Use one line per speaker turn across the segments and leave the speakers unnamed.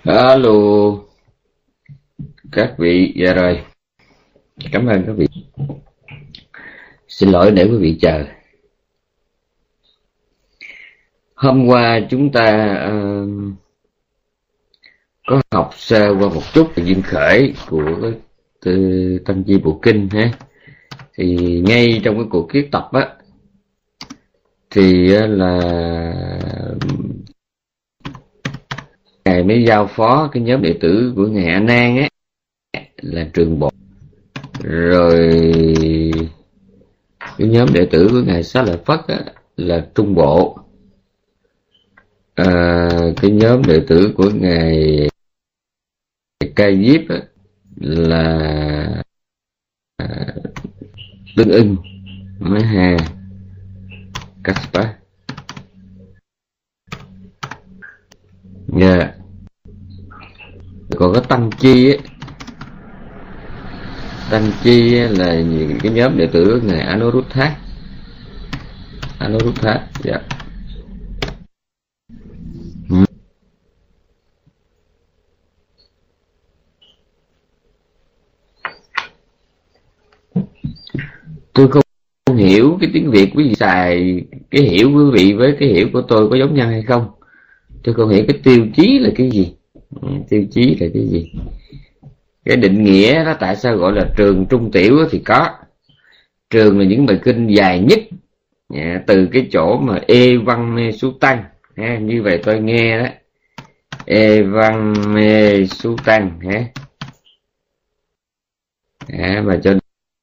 Alo các vị, dạ rồi, cảm ơn các vị. Xin lỗi để quý vị chờ. Hôm qua chúng ta có học sơ qua một chút về duyên khởi của cái Tăng Chi Bộ Kinh ha. Thì ngay trong cái cuộc kiết tập á, thì là ngài mới giao phó cái nhóm đệ tử của ngài A Nan á là Trường Bộ, rồi cái nhóm đệ tử của ngài Xá Lợi Phất á, là Trung Bộ, cái nhóm đệ tử của ngài Ca Diếp á, là Tương Ưng, Maha Kassapa. Dạ. Còn có Tăng Chi á, Tăng Chi á là những cái nhóm đệ tử của ngài Anuruddha. Dạ. Tôi không hiểu cái tiếng Việt quý vị xài, cái hiểu quý vị với cái hiểu của tôi có giống nhau hay không. Tôi không hiểu cái tiêu chí là cái gì. Tiêu chí là cái gì? Cái định nghĩa đó tại sao gọi là trường trung tiểu thì có. Trường là những bài kinh dài nhất, từ cái chỗ mà Ê Văn Mê Sú Tăng ha, như vậy tôi nghe đó, Ê Văn Mê Sú Tăng ha, mà cho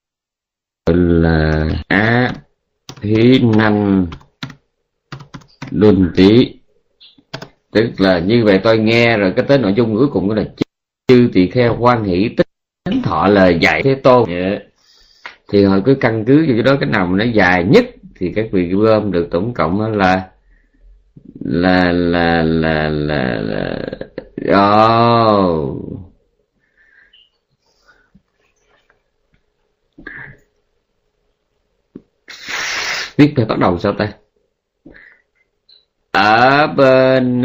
là Á Hí Nanh Luân Tí, tức là như vậy tôi nghe rồi. Cái tới nội dung cuối cùng đó là chư tỳ kheo hoan hỷ tính thọ lời dạy Thế Tôn. Thì họ cứ căn cứ vào đó, cái nào mà nó dài nhất thì các vị gom được tổng cộng là viết phải bắt đầu sao ta? Ở bên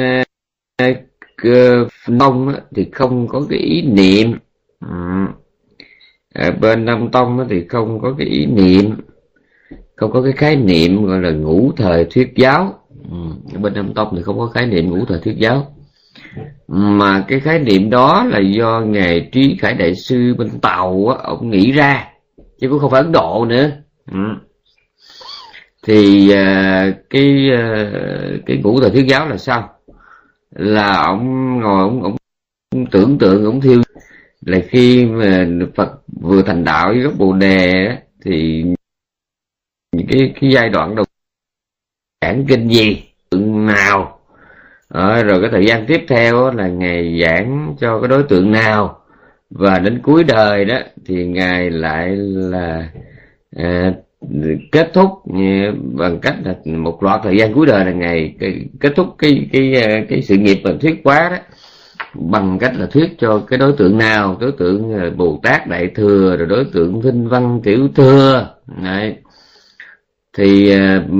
Đông thì không có cái ý niệm, ở bên Nam Tông thì không có cái ý niệm, không có cái khái niệm gọi là ngũ thời thuyết giáo. Ở bên Nam Tông thì không có khái niệm ngũ thời thuyết giáo, mà cái khái niệm đó là do ngài Trí Khải Đại Sư bên Tàu á, ông nghĩ ra, chứ cũng không phải Ấn Độ nữa. Thì cái ngũ thời thuyết giáo là sao? Là ông ngồi ông tưởng tượng, ông thiêu là khi mà Phật vừa thành đạo với gốc Bồ Đề thì cái giai đoạn đầu giảng kinh gì, tượng nào, rồi cái thời gian tiếp theo là ngài giảng cho cái đối tượng nào, và đến cuối đời đó thì ngài lại là kết thúc bằng cách là một loạt thời gian cuối đời là ngài kết thúc cái sự nghiệp mà thuyết hóa đó bằng cách là thuyết cho cái đối tượng nào, đối tượng Bồ Tát Đại Thừa, rồi đối tượng Vinh Văn Tiểu Thừa. Đấy. Thì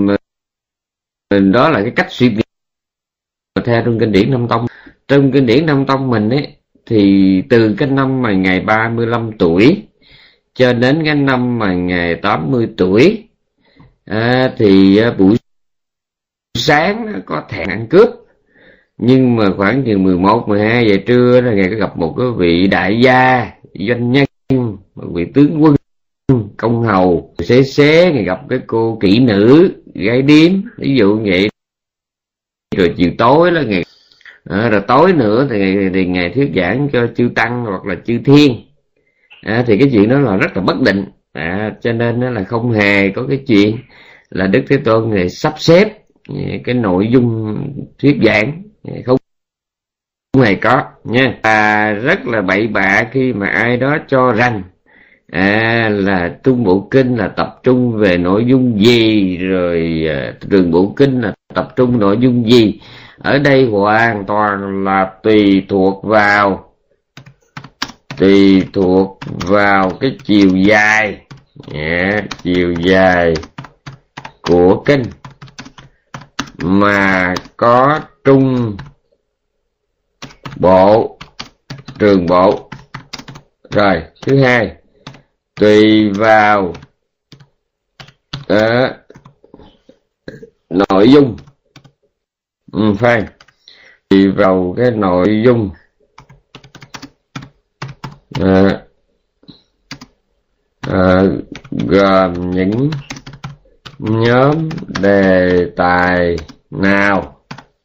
đó là cái cách suy nghĩ theo trong kinh điển Nam Tông. Trong kinh điển Nam Tông mình ấy, thì từ cái năm mà ngài 35 tuổi cho đến cái năm mà ngài 80 tuổi thì buổi sáng có thèm ăn cướp, nhưng mà khoảng chừng 11-12 giờ trưa là ngài có gặp một cái vị đại gia doanh nhân, một vị tướng quân công hầu xế ngài gặp cái cô kỹ nữ gái điếm, ví dụ vậy. Rồi chiều tối đó ngài rồi tối nữa thì ngài thuyết giảng cho chư tăng hoặc là chư thiên. Thì cái chuyện đó là rất là bất định, cho nên nó là không hề có cái chuyện là Đức Thế Tôn ngài sắp xếp cái nội dung thuyết giảng, không hề có nha. Rất là bậy bạ khi mà ai đó cho rằng là Trung Bộ Kinh là tập trung về nội dung gì, rồi Trường Bộ Kinh là tập trung nội dung gì. Ở đây hoàn toàn là tùy thuộc vào cái chiều dài của kinh, mà có Trung bộ, trường bộ. Rồi thứ hai, tùy vào nội dung. Phải, tùy vào cái nội dung gồm những nhóm đề tài nào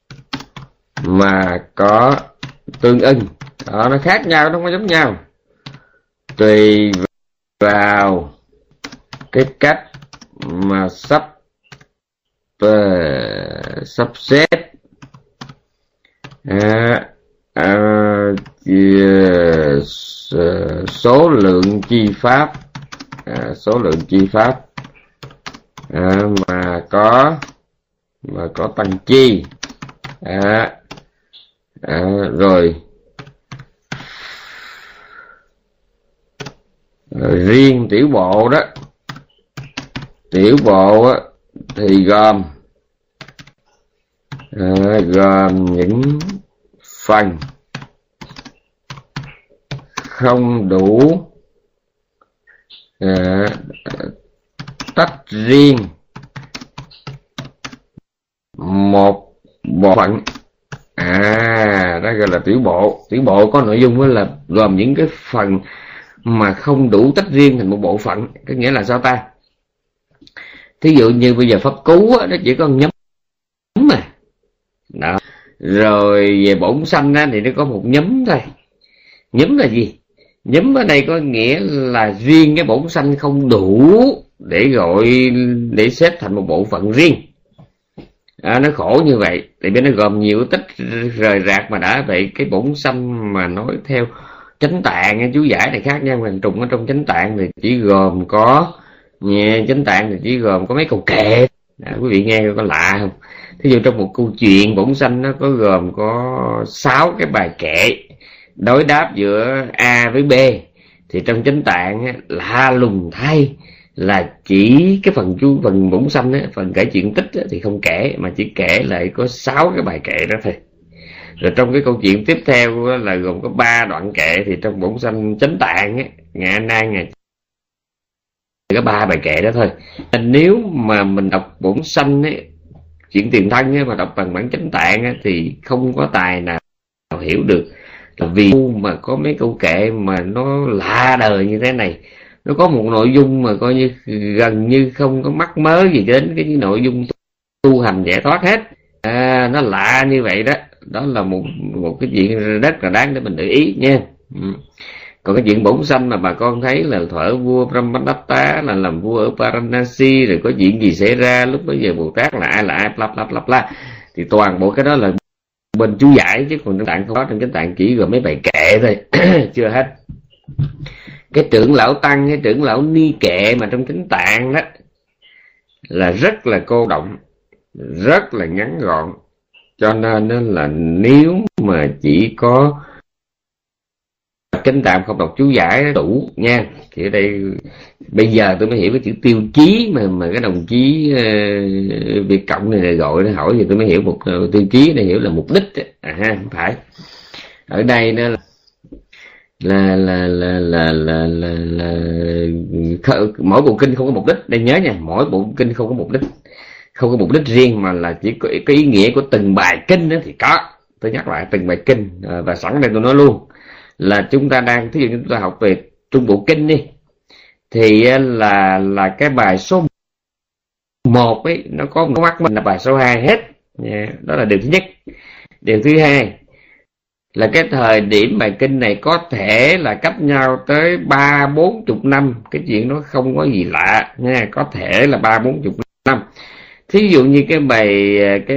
mà có tương ưng. Đó, nó khác nhau, nó không có giống nhau. Tùy vào cái cách mà sắp xếp số lượng chi pháp, mà có tăng chi. Rồi riêng tiểu bộ đó, tiểu bộ á, thì gồm những phần không đủ tách riêng một bộ phận. Đó gọi là tiểu bộ. Tiểu bộ có nội dung là gồm những cái phần mà không đủ tách riêng thành một bộ phận. Có nghĩa là sao ta? Thí dụ như bây giờ pháp cú á, nó chỉ có nhóm mà. Đó. Rồi về bổn sanh á, thì nó có một nhóm thôi. Nhóm là gì? Nhóm ở đây có nghĩa là riêng cái bổn sanh không đủ để xếp thành một bộ phận riêng. Nó khổ như vậy, tại vì nó gồm nhiều tích rời rạc mà đã vậy. Cái bổn sanh mà nói theo chánh tạng, chú giải này khác nhau. Hoàng trùng ở trong chánh tạng thì chỉ gồm có chánh tạng thì chỉ gồm có mấy câu kệ. Quý vị nghe có lạ không? Thí dụ trong một câu chuyện bổn sanh nó có gồm có 6 cái bài kệ đối đáp giữa A với B, thì trong chánh tạng lạ lùng thay là chỉ cái phần bổn sanh á, phần kể chuyện tích á, thì không kể, mà chỉ kể lại có 6 cái bài kệ đó thôi. Rồi trong cái câu chuyện tiếp theo á, là gồm có 3 đoạn kệ, thì trong bổn sanh chánh tạng á, ngày nay ngày có 3 bài kệ đó thôi. Nếu mà mình đọc bổn sanh ấy, chuyện tiền thân ấy, mà đọc bằng bản chánh tạng ấy, thì không có tài nào hiểu được, là vì mà có mấy câu kệ mà nó lạ đời như thế này, nó có một nội dung mà coi như gần như không có mắc mớ gì đến cái nội dung tu hành giải thoát hết. Nó lạ như vậy đó. Đó là một cái chuyện rất là đáng để mình để ý nha. Còn cái chuyện bổn sanh mà bà con thấy là thuở vua Brahmadatta là làm vua ở Varanasi, rồi có chuyện gì xảy ra lúc bấy giờ Bồ Tát là ai bla bla, thì toàn bộ cái đó là bên chú giải, chứ còn trong tạng không có. Trong cái tạng chỉ gồm mấy bài kệ thôi. Chưa hết. Cái trưởng lão tăng hay trưởng lão ni kệ mà trong chánh tạng đó là rất là cô động, rất là ngắn gọn. Cho nên là nếu mà chỉ có chánh tạng không đọc chú giải đủ nha. Thì ở đây bây giờ tôi mới hiểu cái chữ tiêu chí mà cái đồng chí Việt Cộng này gọi nó hỏi, thì tôi mới hiểu một tiêu chí này, hiểu là mục đích. Không phải ở đây nó mỗi bộ kinh không có mục đích. Đây nhớ nha, mỗi bộ kinh không có mục đích, không có mục đích riêng, mà là chỉ có cái ý nghĩa của từng bài kinh đó thì có. Tôi nhắc lại từng bài kinh. Và sẵn đây tôi nói luôn là chúng ta đang, thí dụ như chúng ta học về Trung Bộ Kinh đi, thì là cái bài số 1 ấy, nó có một mắt mình là bài số 2 hết. Đó là điều thứ nhất. Điều thứ hai là cái thời điểm bài kinh này có thể là cách nhau tới 30-40 năm. Cái chuyện đó không có gì lạ nha, có thể là 30-40 năm. Thí dụ như cái bài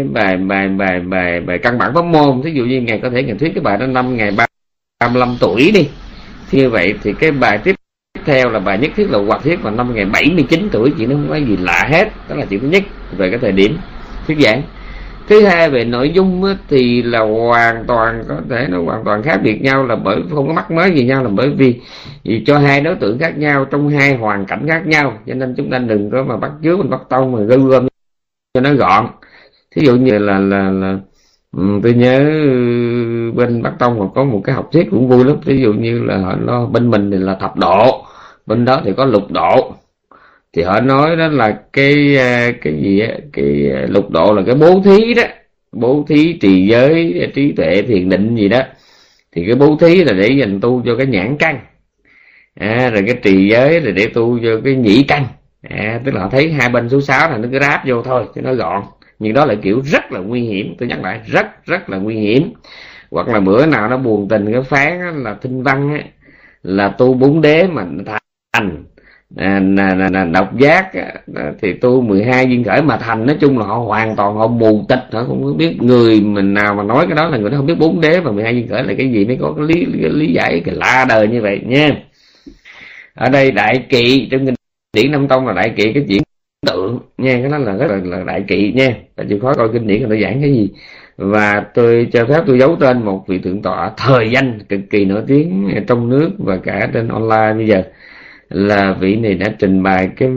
căn bản pháp môn, thí dụ như Ngài có thể Ngài thuyết cái bài đó năm Ngài 35 tuổi đi. Thì như vậy thì cái bài tiếp theo là bài nhất thiết là hoặc thuyết vào năm Ngài 79 tuổi. Chuyện nó không có gì lạ hết. Đó là chuyện thứ nhất về cái thời điểm thuyết giảng. Thứ hai, về nội dung thì là hoàn toàn có thể nó hoàn toàn khác biệt nhau, là bởi không có mắc mớ gì nhau, là bởi vì cho hai đối tượng khác nhau trong hai hoàn cảnh khác nhau. Cho nên chúng ta đừng có mà bắt chước mình bắt tông mà gom cho nó gọn. Thí dụ như là Tôi nhớ bên Bắc Tông họ có một cái học thuyết cũng vui lắm. Ví dụ như là nó bên mình thì là thập độ, bên đó thì có lục độ. Thì họ nói đó là cái gì á, cái lục độ là cái bố thí đó, bố thí trì giới trí tuệ thiền định gì đó. Thì cái bố thí là để dành tu cho cái nhãn căn, rồi cái trì giới là để tu cho cái nhĩ căn. Tức là họ thấy hai bên số 6 là nó cứ ráp vô thôi cho nó gọn. Nhưng đó là kiểu rất là nguy hiểm, tôi nhắc lại, rất là nguy hiểm. Hoặc là bữa nào nó buồn tình cái phán á, là thinh văn á, là tu 4 đế mà thành độc giác thì tu 12 duyên khởi mà thành. Nói chung là họ hoàn toàn họ mù tịch, họ không biết. Người mình nào mà nói cái đó là người đó không biết 4 đế và 12 duyên khởi là cái gì, mới có cái lý giải cái lạ đời như vậy nha. Ở đây đại kỵ trong kinh điển Nam Tông là đại kỵ cái chuyện tượng nha, cái đó là rất là đại kỵ nha. Và chịu khó coi kinh điển người ta giảng cái gì. Và tôi cho phép tôi giấu tên một vị thượng tọa thời danh cực kỳ nổi tiếng trong nước và cả trên online bây giờ. Là vị này đã trình bày cái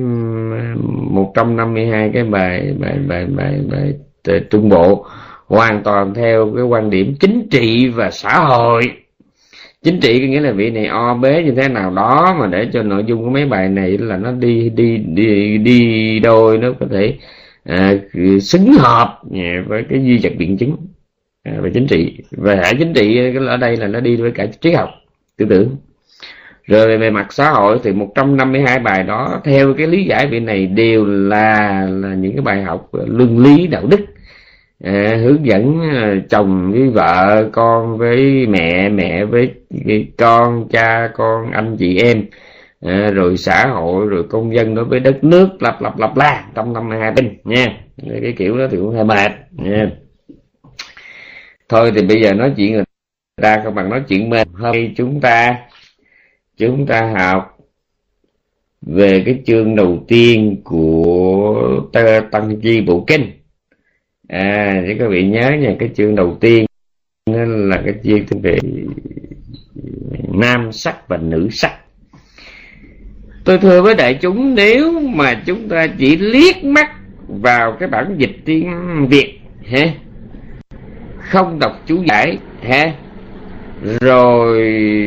152 cái bài trung bộ hoàn toàn theo cái quan điểm chính trị và xã hội. Chính trị có nghĩa là vị này o bế như thế nào đó mà để cho nội dung của mấy bài này là nó đi đôi, nó có thể xứng hợp với cái duy vật biện chứng về chính trị. Và hệ chính trị ở đây là nó đi với cả triết học tư tưởng. Rồi về mặt xã hội thì 152 bài đó theo cái lý giải vị này đều là những cái bài học luân lý đạo đức, hướng dẫn chồng với vợ, con với mẹ, mẹ với con, cha con, anh chị em, rồi xã hội, rồi công dân đối với đất nước, lặp la 152 bên nha. Cái kiểu đó thì cũng hơi mệt nha. Thôi thì bây giờ nói chuyện người ta không bằng nói chuyện mình. Hôm nay chúng ta học về cái chương đầu tiên của Tăng Chi Bộ Kinh. Để các vị nhớ nha, cái chương đầu tiên là cái chương về nam sắc và nữ sắc. Tôi thưa với đại chúng, nếu mà chúng ta chỉ liếc mắt vào cái bản dịch tiếng Việt không đọc chú giải rồi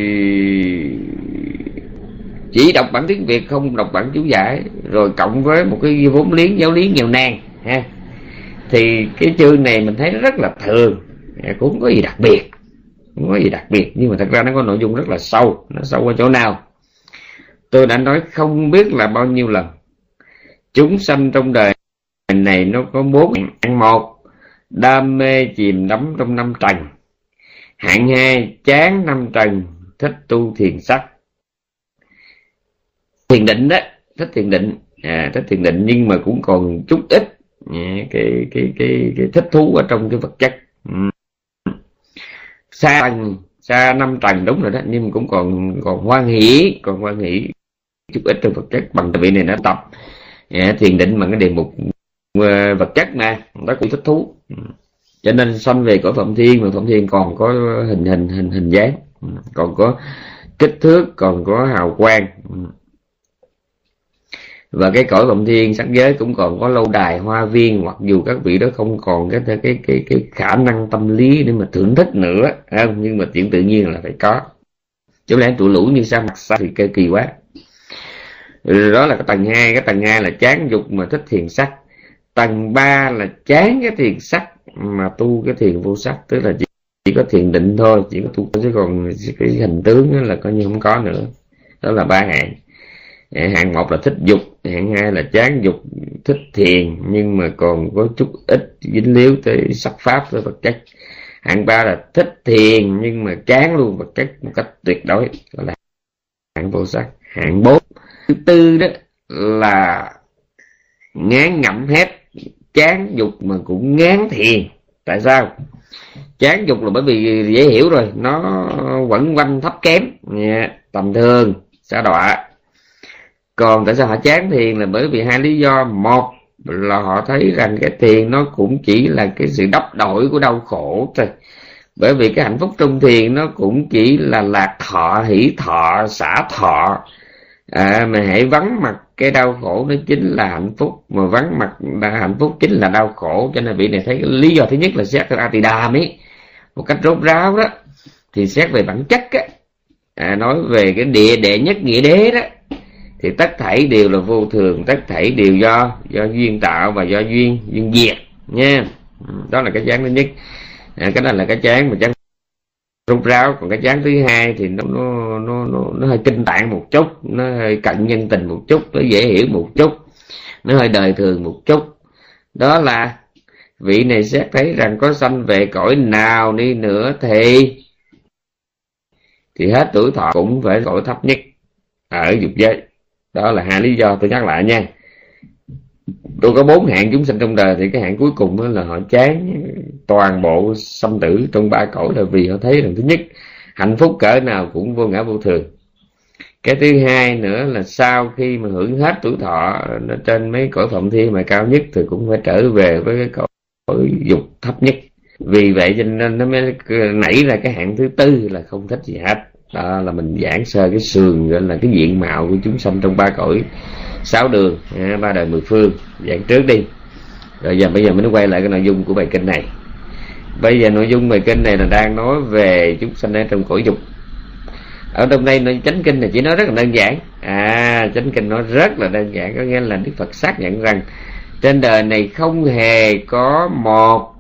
chỉ đọc bản tiếng Việt không đọc bản chú giải, rồi cộng với một cái vốn liếng giáo lý nghèo nàn thì cái chương này mình thấy rất là thường, cũng không có gì đặc biệt. Nhưng mà thật ra nó có nội dung rất là sâu. Nó sâu ở chỗ nào? Tôi đã nói không biết là bao nhiêu lần. Chúng sanh trong đời này nó có 4 hạng. 1, đam mê chìm đắm trong năm trần. Hạng 2, chán năm trần, thích tu thiền sắc. Thiền định đó, thích thiền định nhưng mà cũng còn chút ít cái thích thú ở trong cái vật chất. Xa năm trần đúng rồi đó, nhưng cũng còn hoan hỷ chút ít trong vật chất. Bằng vị này nó tập thiền định bằng cái đề mục vật chất mà nó cũng thích thú, cho nên sanh về cõi Phạm Thiên. Mà Phạm Thiên còn có hình dáng, còn có kích thước, còn có hào quang. Và cái cõi Phạm Thiên sắc giới cũng còn có lâu đài hoa viên, mặc dù các vị đó không còn cái khả năng tâm lý để mà thưởng thức nữa, không? Nhưng mà chuyện tự nhiên là phải có. Chứ lẽ tụi lũ như sa mặt sa thì kỳ quá. Đó là cái tầng 2. Cái tầng 2 là chán dục mà thích thiền sắc. Tầng 3 là chán cái thiền sắc mà tu cái thiền vô sắc, tức là chỉ có thiền định thôi, chỉ có tu, chứ còn cái hình tướng là coi như không có nữa. Đó là 3 hạng. Hạng 1 là thích dục, hạng 2 là chán dục thích thiền nhưng mà còn có chút ít dính líu tới sắc pháp, tới vật chất. Hạng 3 là thích thiền nhưng mà chán luôn vật chất một cách tuyệt đối, gọi là hạng vô sắc. Hạng 4 thứ tư đó là ngán ngẩm hết, chán dục mà cũng ngán thiền. Tại sao? Chán dục là bởi vì dễ hiểu rồi, nó quẩn quanh thấp kém, tầm thường, sa đọa. Còn tại sao họ chán thiền là bởi vì 2 lý do. Một là họ thấy rằng cái thiền nó cũng chỉ là cái sự đắp đổi của đau khổ thôi. Bởi vì cái hạnh phúc trong thiền nó cũng chỉ là lạc thọ, hỷ thọ, xả thọ, Mà hãy vắng mặt cái đau khổ nó chính là hạnh phúc, mà vắng mặt hạnh phúc chính là đau khổ. Cho nên vị này thấy cái lý do thứ nhất là xét ra thì đàm ấy một cách rốt ráo đó, thì xét về bản chất á, nói về cái đệ nhất nghĩa đế đó, thì tất thảy đều là vô thường, tất thảy đều do duyên tạo và do duyên diệt nha. Đó là cái chán thứ nhất. Cái đó là cái chán mà chán rốt ráo. Còn cái chán thứ hai thì nó hơi kinh tạng một chút, nó hơi cận nhân tình một chút, nó dễ hiểu một chút, nó hơi đời thường một chút. Đó là vị này xét thấy rằng có sanh về cõi nào đi nữa thì hết tuổi thọ cũng phải cõi thấp nhất ở dục giới. Đó là hai lý do, tôi nhắc lại nha. Tôi có 4 hạng chúng sinh trong đời, thì cái hạng cuối cùng đó là họ chán toàn bộ sanh tử trong 3 cõi, là vì họ thấy rằng thứ nhất, hạnh phúc cỡ nào cũng vô ngã vô thường. Cái thứ hai nữa là sau khi mà hưởng hết tuổi thọ nó trên mấy cõi Phụng Thiên mà cao nhất thì cũng phải trở về với cái cõi dục thấp nhất. Vì vậy cho nên nó mới nảy ra cái hạng thứ tư là không thích gì hết. Đó là mình giảng sơ cái sườn, gọi là cái diện mạo của chúng sanh trong 3 cõi 6 đường, 3 đời 10 phương, giảng trước đi. Rồi bây giờ mình quay lại cái nội dung của bài kinh này. Bây giờ nội dung bài kinh này là đang nói về chúng sanh ở trong cõi dục. Ở trong đây nó chánh kinh này chỉ nói rất là đơn giản. Chánh kinh nói rất là đơn giản, có nghĩa là Đức Phật xác nhận rằng trên đời này không hề có một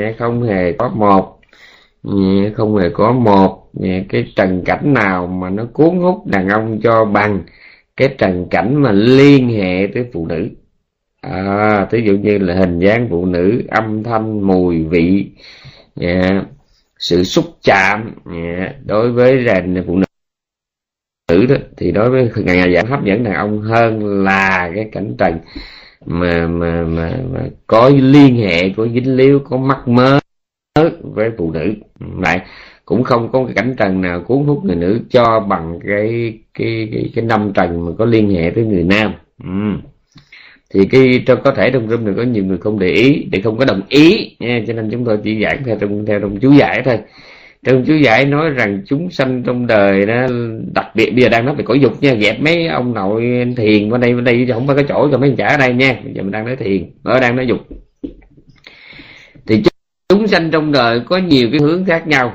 cái trần cảnh nào mà nó cuốn hút đàn ông cho bằng cái trần cảnh mà liên hệ tới phụ nữ. Ví dụ như là hình dáng phụ nữ, âm thanh, mùi vị, sự xúc chạm đối với rành phụ nữ đó, thì đối với ngày giảm hấp dẫn đàn ông hơn là cái cảnh trần mà có liên hệ, có dính líu, có mắc mớ với phụ nữ. Lại cũng không có cái cảnh trần nào cuốn hút người nữ cho bằng cái năm trần mà có liên hệ với người nam. Thì có thể trong room này có nhiều người không để ý, thì không có đồng ý nha, cho nên chúng tôi chỉ giảng theo trong chú giải thôi. Trong chú giải nói rằng chúng sanh trong đời đó, đặc biệt bây giờ đang nói về cõi dục nha, dẹp mấy ông nội thiền qua đây chứ không phải có chỗ cho mấy anh trả ở đây nha. Bây giờ mình đang nói thiền, đang nói dục. Thì chúng sanh trong đời có nhiều cái hướng khác nhau.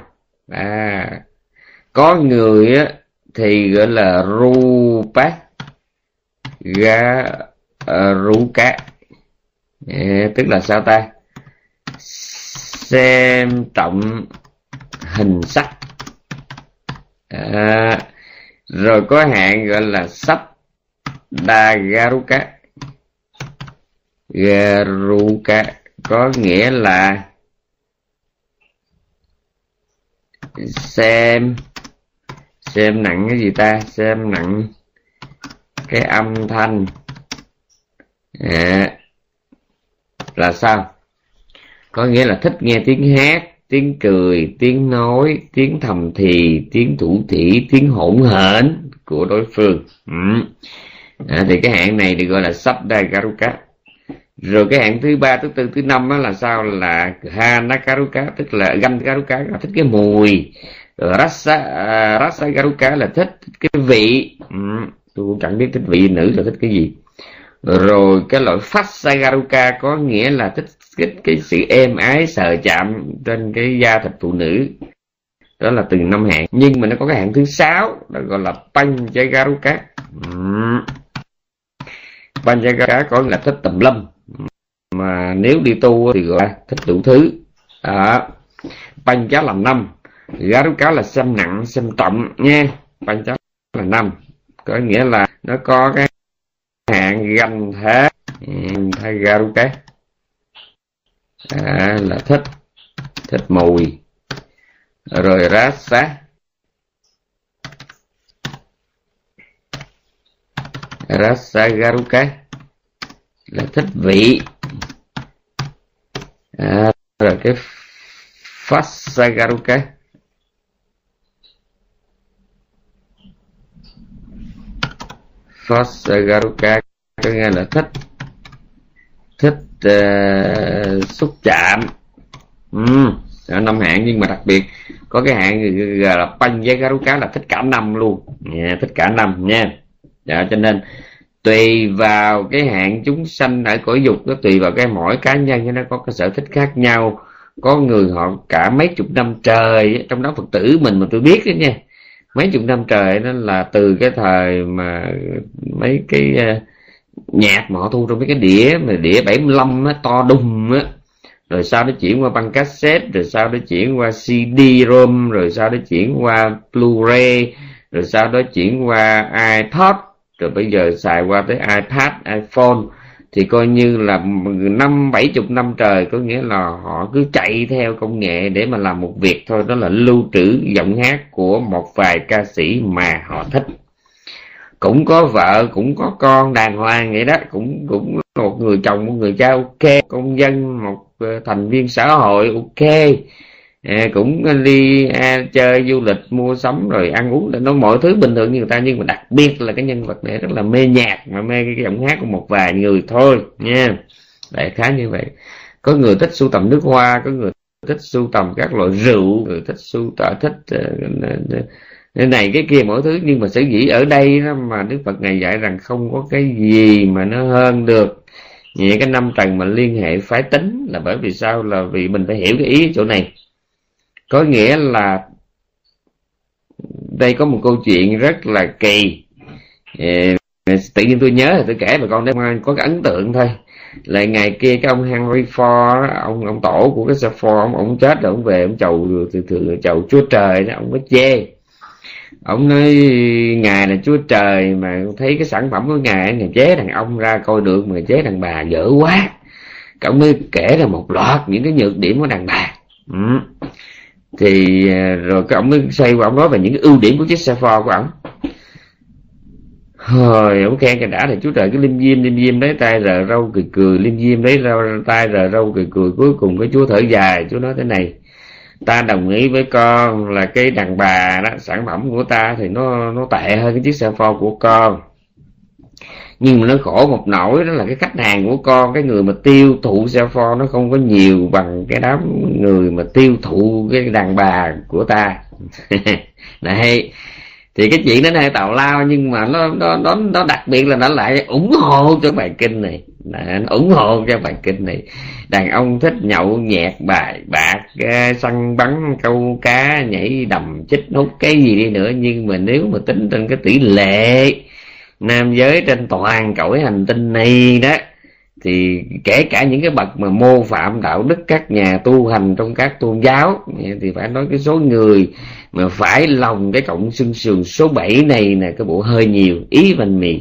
Có người á, thì gọi là rupa ruka, tức là sao ta, xem trọng hình sắc. Rồi có hạng gọi là sắp đa garuka, có nghĩa là xem nặng cái gì ta, xem nặng cái âm thanh. Là sao? Có nghĩa là thích nghe tiếng hát, tiếng cười, tiếng nói, tiếng thầm thì, tiếng thủ thỉ, tiếng hỗn hển của đối phương. Thì cái hạng này thì gọi là Sabdagaruka. Rồi cái hạng thứ 3, thứ 4, thứ 5 đó là sao? Là Hanakaruka, tức là Gandhagaruka là thích cái mùi. Rồi Rasagaruka là thích cái vị. Tôi cũng chẳng biết thích vị nữ là thích cái gì. Rồi cái loại Fasagaruka có nghĩa là thích cái sự êm ái sờ chạm trên cái da thịt phụ nữ. Đó là từng 5 hạng. Nhưng mà nó có cái hạng thứ 6, đó gọi là Panchagaruka. Panchagaruka có nghĩa là thích tùm lum, mà nếu đi tu thì gọi là thích đủ thứ. Pancha là 5, Garuka là xem nặng, xem trọng nha. Pancha là 5, có nghĩa là nó có cái hạng ganh thế Garuka, là thích mùi. Rồi Rasa Garuka là thích vị. Rồi cái Fasagaruka có nghĩa là thích xúc chạm. Ở 5 hạng, nhưng mà đặc biệt có cái hạng gọi là Panchagaruka là thích cả 5 luôn. Thích cả 5 nha. Cho nên tùy vào cái hạng chúng sanh ở cõi dục, nó tùy vào cái mỗi cá nhân nó có cái sở thích khác nhau. Có người họ cả mấy chục năm trời, trong đó Phật tử mình mà tôi biết đó nha, mấy chục năm trời đó là từ cái thời mà mấy cái nhạc mà họ thu trong mấy cái đĩa mà đĩa 75 á, to đùng á, rồi sau đó chuyển qua băng cassette, rồi sau đó chuyển qua CD-ROM, rồi sau đó chuyển qua Blu-ray, rồi sau đó chuyển qua iPod, rồi bây giờ xài qua tới iPad, iPhone, thì coi như là 50-70 năm trời, có nghĩa là họ cứ chạy theo công nghệ để mà làm một việc thôi, đó là lưu trữ giọng hát của một vài ca sĩ mà họ thích. Cũng có vợ, cũng có con đàng hoàng vậy đó, cũng một người chồng, một người cha ok, công dân, một thành viên xã hội ok, cũng đi chơi du lịch, mua sắm rồi ăn uống, nó mọi thứ bình thường như người ta, nhưng mà đặc biệt là cái nhân vật này rất là mê nhạc, mà mê cái giọng hát của một vài người thôi nha. Đại khái như vậy. Có người thích sưu tầm nước hoa, có người thích sưu tầm các loại rượu, người thích sưu tầm, thích cái này cái kia mỗi thứ. Nhưng mà sở dĩ ở đây đó mà Đức Phật Ngài dạy rằng không có cái gì mà nó hơn được nhẹ cái năm trần mà liên hệ phái tính, là bởi vì sao? Là vì mình phải hiểu cái ý chỗ này. Có nghĩa là đây có một câu chuyện rất là kỳ, tự nhiên tôi nhớ thì tôi kể bà con để có cái ấn tượng thôi. Là ngày kia cái ông Henry Ford, ông tổ của cái xe Ford, ông chết rồi, ông về ông chầu Chúa Trời đó, ông có chê. Ông nói Ngài là Chúa Trời mà thấy cái sản phẩm của Ngài chế đàn ông ra coi được, mà chế đàn bà dở quá. Ông mới kể ra một loạt những cái nhược điểm của đàn bà. Thì rồi cái ông mới xoay qua ông nói về những cái ưu điểm của chiếc xe Ford của ông. Hồi ông khen cái đã thì Chúa Trời cứ lim diêm đấy, tay rờ râu cười lim diêm đấy, tay rờ râu cười. Cuối cùng cái Chúa thở dài, Chúa nói thế này: ta đồng ý với con là cái đàn bà đó, sản phẩm của ta thì nó tệ hơn cái chiếc xe Ford của con, nhưng mà nó khổ một nỗi, đó là cái khách hàng của con, cái người mà tiêu thụ xe Ford nó không có nhiều bằng cái đám người mà tiêu thụ cái đàn bà của ta. Đấy, thì cái chuyện đó nó hơi tào lao, nhưng mà nó đặc biệt là nó lại ủng hộ cho bài kinh này. Nó ủng hộ cho bài kinh này. Đàn ông thích nhậu nhẹt bài bạc, săn bắn câu cá, nhảy đầm chích hút cái gì đi nữa, nhưng mà nếu mà tính trên cái tỷ lệ nam giới trên toàn cõi hành tinh này đó, thì kể cả những cái bậc mà mô phạm đạo đức các nhà tu hành trong các tôn giáo, thì phải nói cái số người mà phải lòng cái cộng xương sườn số 7 này nè, cái bộ hơi nhiều ý văn mì.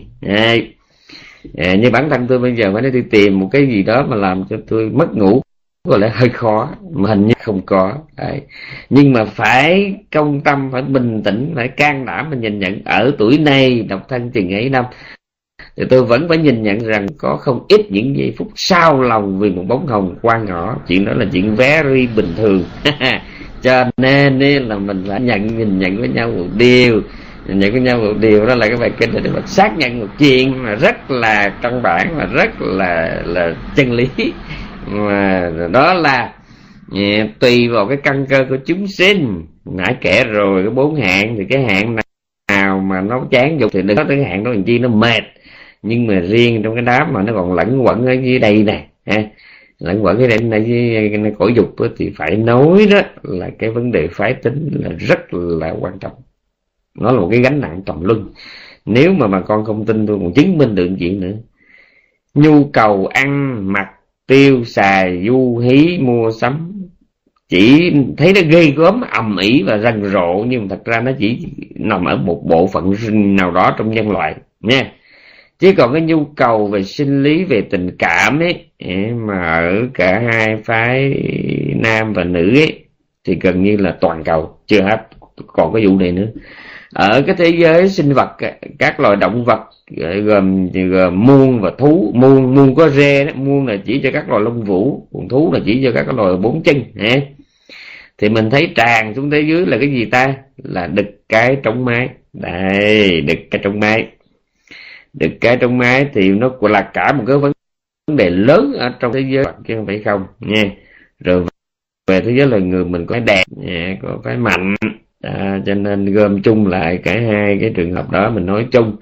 Như bản thân tôi bây giờ phải đi tìm một cái gì đó mà làm cho tôi mất ngủ, có lẽ hơi khó, mà hình như không có. Nhưng mà phải công tâm, phải bình tĩnh, phải can đảm mà nhìn nhận. Ở tuổi này độc thân chừng ấy năm thì tôi vẫn phải nhìn nhận rằng có không ít những giây phút sao lòng vì một bóng hồng qua ngõ. Chuyện đó là chuyện very bình thường. Cho nên là mình phải nhìn nhận với nhau một điều. Nhìn nhận với nhau một điều đó là cái bài kinh để mà xác nhận một chuyện mà rất là căn bản và rất là chân lý, mà đó là tùy vào cái căn cơ của chúng sinh. Nãy kể rồi cái 4 hạng, thì cái hạng nào mà nó chán dục thì đừng có tới cái hạng đó làm chi nó mệt. Nhưng mà riêng trong cái đám mà nó còn lẫn quẩn ở dưới đây nè, lẫn quẩn ở đây với cõi dục thì phải nói đó là cái vấn đề phái tính là rất là quan trọng. Nó là một cái gánh nặng trầm luân. Nếu mà bà con không tin, tôi còn chứng minh được chuyện nữa. Nhu cầu ăn mặc tiêu xài du hí mua sắm chỉ thấy nó ghê gớm ầm ĩ và rần rộ, nhưng thật ra nó chỉ nằm ở một bộ phận nào đó trong nhân loại nha. Chứ còn cái nhu cầu về sinh lý, về tình cảm ấy, mà ở cả hai phái nam và nữ ấy, thì gần như là toàn cầu, chưa hết còn cái vụ này nữa. Ở cái thế giới sinh vật, các loài động vật gồm muôn và thú. Muôn có rê đó, muôn là chỉ cho các loài lông vũ, còn thú là chỉ cho các loài 4 chân. Thì mình thấy tràn xuống thế giới là cái gì ta? Là đực cái trống mái. Đây, đực cái trống mái. Đực cái trống mái thì nó là cả một cái vấn đề lớn ở trong thế giới, chứ không phải không nha. Rồi về thế giới loài người mình có phải đẹp, có phải mạnh. Cho nên gom chung lại cả hai cái trường hợp đó mình nói chung.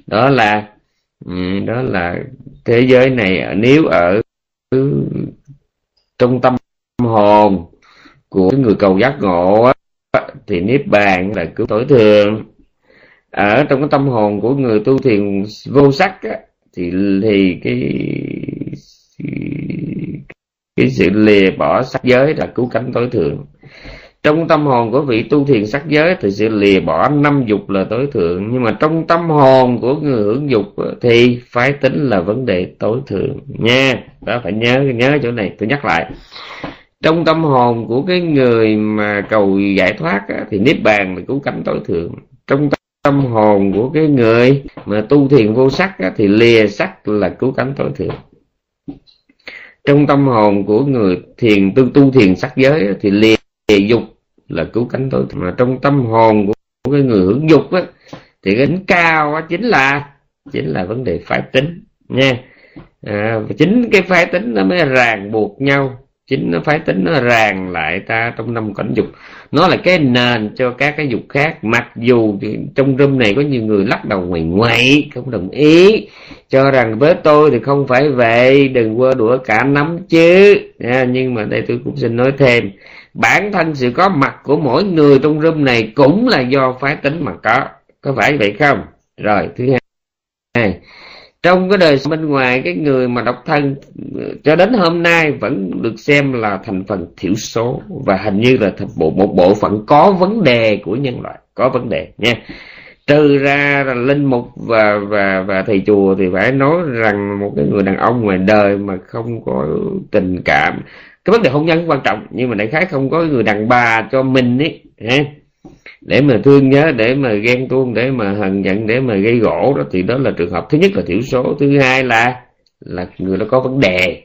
Đó là đó là thế giới này nếu ở trong tâm hồn của người cầu giác ngộ á, thì niết bàn là cứu tối thượng. Ở trong cái tâm hồn của người tu thiền vô sắc á, thì cái sự lìa bỏ sắc giới là cứu cánh tối thượng. Trong tâm hồn của vị tu thiền sắc giới thì sự lìa bỏ năm dục là tối thượng, nhưng mà trong tâm hồn của người hưởng dục thì phái tính là vấn đề tối thượng nha. Đó phải nhớ chỗ này, tôi nhắc lại. Trong tâm hồn của cái người mà cầu giải thoát thì niết bàn là cứu cánh tối thượng. Trong tâm hồn của cái người mà tu thiền vô sắc thì lìa sắc là cứu cánh tối thượng. Trong tâm hồn của người tu thiền sắc giới thì lìa dục là cứu cánh tối thượng. Mà trong tâm hồn của cái người hưởng dục thì cái đỉnh cao chính là vấn đề phái tính nha. Chính cái phái tính nó mới ràng buộc nhau, chính nó phái tính nó ràng lại ta trong năm cảnh dục. Nó là cái nền cho các cái dục khác. Mặc dù trong room này có nhiều người lắc đầu ngoại không đồng ý, cho rằng với tôi thì không phải vậy, đừng quơ đũa cả nắm chứ. Nhưng mà đây tôi cũng xin nói thêm, bản thân sự có mặt của mỗi người trong room này cũng là do phái tính mà có phải vậy không? Rồi thứ hai, trong cái đời bên ngoài, cái người mà độc thân cho đến hôm nay vẫn được xem là thành phần thiểu số, và hình như là một bộ phận có vấn đề của nhân loại, có vấn đề nha. Trừ ra là linh mục và thầy chùa thì phải nói rằng một cái người đàn ông ngoài đời mà không có tình cảm, cái vấn đề hôn nhân quan trọng, nhưng mà đại khái không có người đàn bà cho mình ấy để mà thương nhớ, để mà ghen tuông, để mà hờn giận, để mà gây gỗ đó, thì đó là trường hợp thứ nhất là thiểu số. Thứ hai là người đó có vấn đề.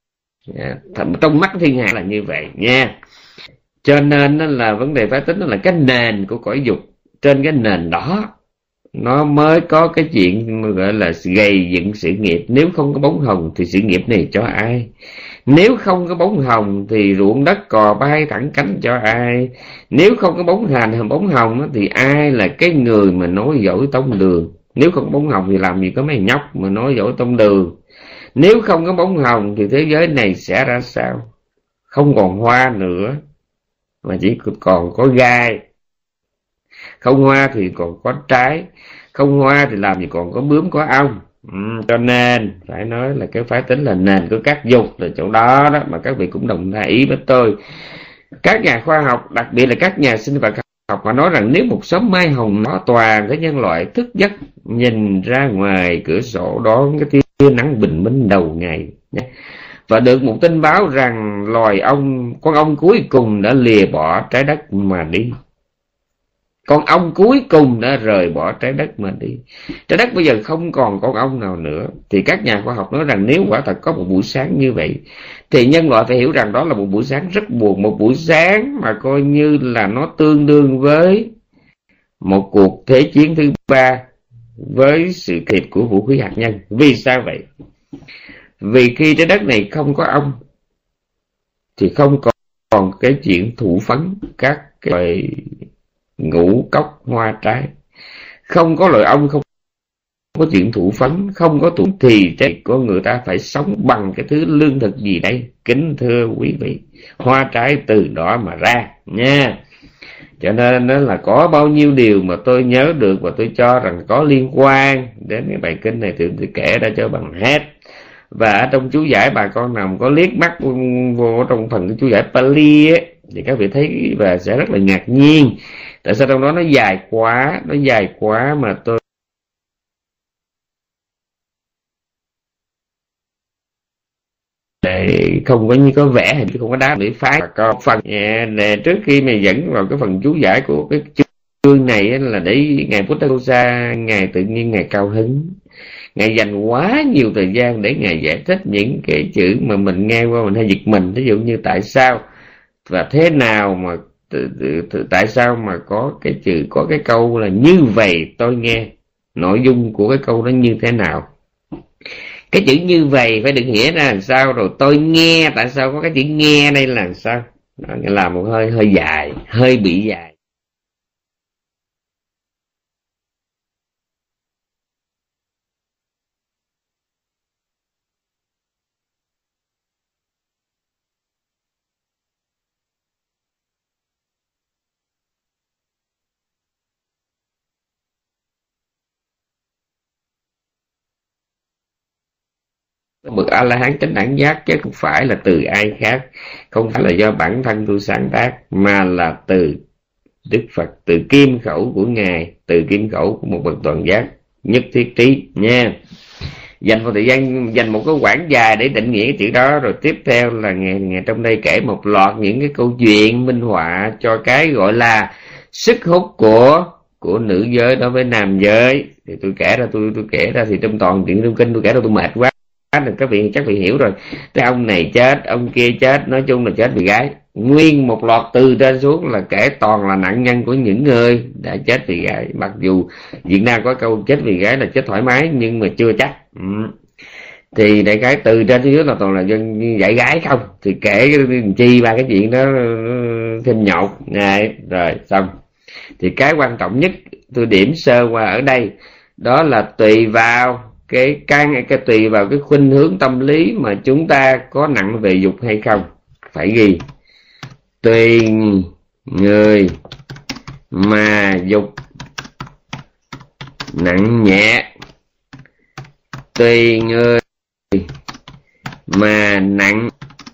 Trong mắt thiên hạ là như vậy nha. Cho nên là vấn đề phái tính là cái nền của cõi dục. Trên cái nền đó nó mới có cái chuyện gọi là gầy dựng sự nghiệp. Nếu không có bóng hồng thì sự nghiệp này cho ai? Nếu không có bóng hồng thì ruộng đất cò bay thẳng cánh cho ai? Nếu không có bóng hồng thì ai là cái người mà nói dỗi tông đường? Nếu không có bóng hồng thì làm gì có mấy nhóc mà nói dỗi tông đường? Nếu không có bóng hồng thì thế giới này sẽ ra sao? Không còn hoa nữa mà chỉ còn có gai. Không hoa thì còn có trái. Không hoa thì làm gì còn có bướm có ong. Cho nên phải nói là cái phái tính là nền của các dục, là chỗ đó mà các vị cũng đồng ý với tôi. Các nhà khoa học, đặc biệt là các nhà sinh vật học, họ nói rằng nếu một sớm mai hồng nó toàn thể nhân loại thức giấc nhìn ra ngoài cửa sổ đón cái tia nắng bình minh đầu ngày, và được một tin báo rằng con ong cuối cùng đã lìa bỏ trái đất mà đi. Con ong cuối cùng đã rời bỏ trái đất mà đi. Trái đất bây giờ không còn con ong nào nữa. Thì các nhà khoa học nói rằng nếu quả thật có một buổi sáng như vậy, thì nhân loại phải hiểu rằng đó là một buổi sáng rất buồn. Một buổi sáng mà coi như là nó tương đương với một cuộc thế chiến thứ ba với sự kịp của vũ khí hạt nhân. Vì sao vậy? Vì khi trái đất này không có ong thì không còn cái chuyện thụ phấn các cái loài ngũ cốc hoa trái. Không có loài ong, không có chuyện thụ phấn, không có thụ thì trái của người ta phải sống bằng cái thứ lương thực gì đây? Kính thưa quý vị, hoa trái từ đó mà ra nha. Cho nên đó là có bao nhiêu điều mà tôi nhớ được và tôi cho rằng có liên quan đến cái bài kinh này thì tôi kể ra cho bằng hết. Và ở trong chú giải bà con nào có liếc mắt vô trong phần chú giải Pali ấy, thì các vị thấy và sẽ rất là ngạc nhiên. Tại sao trong đó nó dài quá mà tôi không có như có vẻ hình như không có đá để phái con phần trước khi mà dẫn vào cái phần chú giải của cái chương này là để ngài Buddha ngài tự nhiên ngài cao hứng, ngài dành quá nhiều thời gian để ngài giải thích những cái chữ mà mình nghe qua mình hay giật mình. Ví dụ như tại sao và thế nào mà tại sao mà có cái chữ, có cái câu là như vậy tôi nghe, nội dung của cái câu đó như thế nào, cái chữ như vậy phải được nghĩa ra làm sao, rồi tôi nghe tại sao có cái chữ nghe đây là làm sao. Đó, làm một hơi dài, hơi bị dài. bậc A La Hán chánh đẳng giác, chứ không phải là từ ai khác, không phải là do bản thân tôi sáng tác, mà là từ Đức Phật, từ kim khẩu của Ngài, từ kim khẩu của một bậc toàn giác nhất thiết trí nha. Dành một thời gian, dành một cái quãng dài để định nghĩa cái chữ đó. Rồi tiếp theo là ngày trong đây kể một loạt những cái câu chuyện minh họa cho cái gọi là sức hút của nữ giới đối với nam giới. Thì tôi kể ra, tôi kể ra thì trong toàn chuyện trong kinh tôi kể ra tôi mệt quá, các vị chắc bị hiểu rồi. Cái ông này chết, ông kia chết, nói chung là chết vì gái. Nguyên một loạt từ trên xuống là kể toàn là nạn nhân của những người đã chết vì gái. Mặc dù Việt Nam có câu chết vì gái là chết thoải mái, nhưng mà chưa chắc. Thì đại cái từ trên xuống dưới là toàn là dân dạy gái không. Thì kể chi ba cái chuyện đó thêm nhột này. Rồi xong. Thì cái quan trọng nhất tôi điểm sơ qua ở đây, đó là tùy vào cái tùy vào cái khuynh hướng tâm lý mà chúng ta có nặng về dục hay không. Phải ghi tùy người mà dục nặng nhẹ, tùy người mà nặng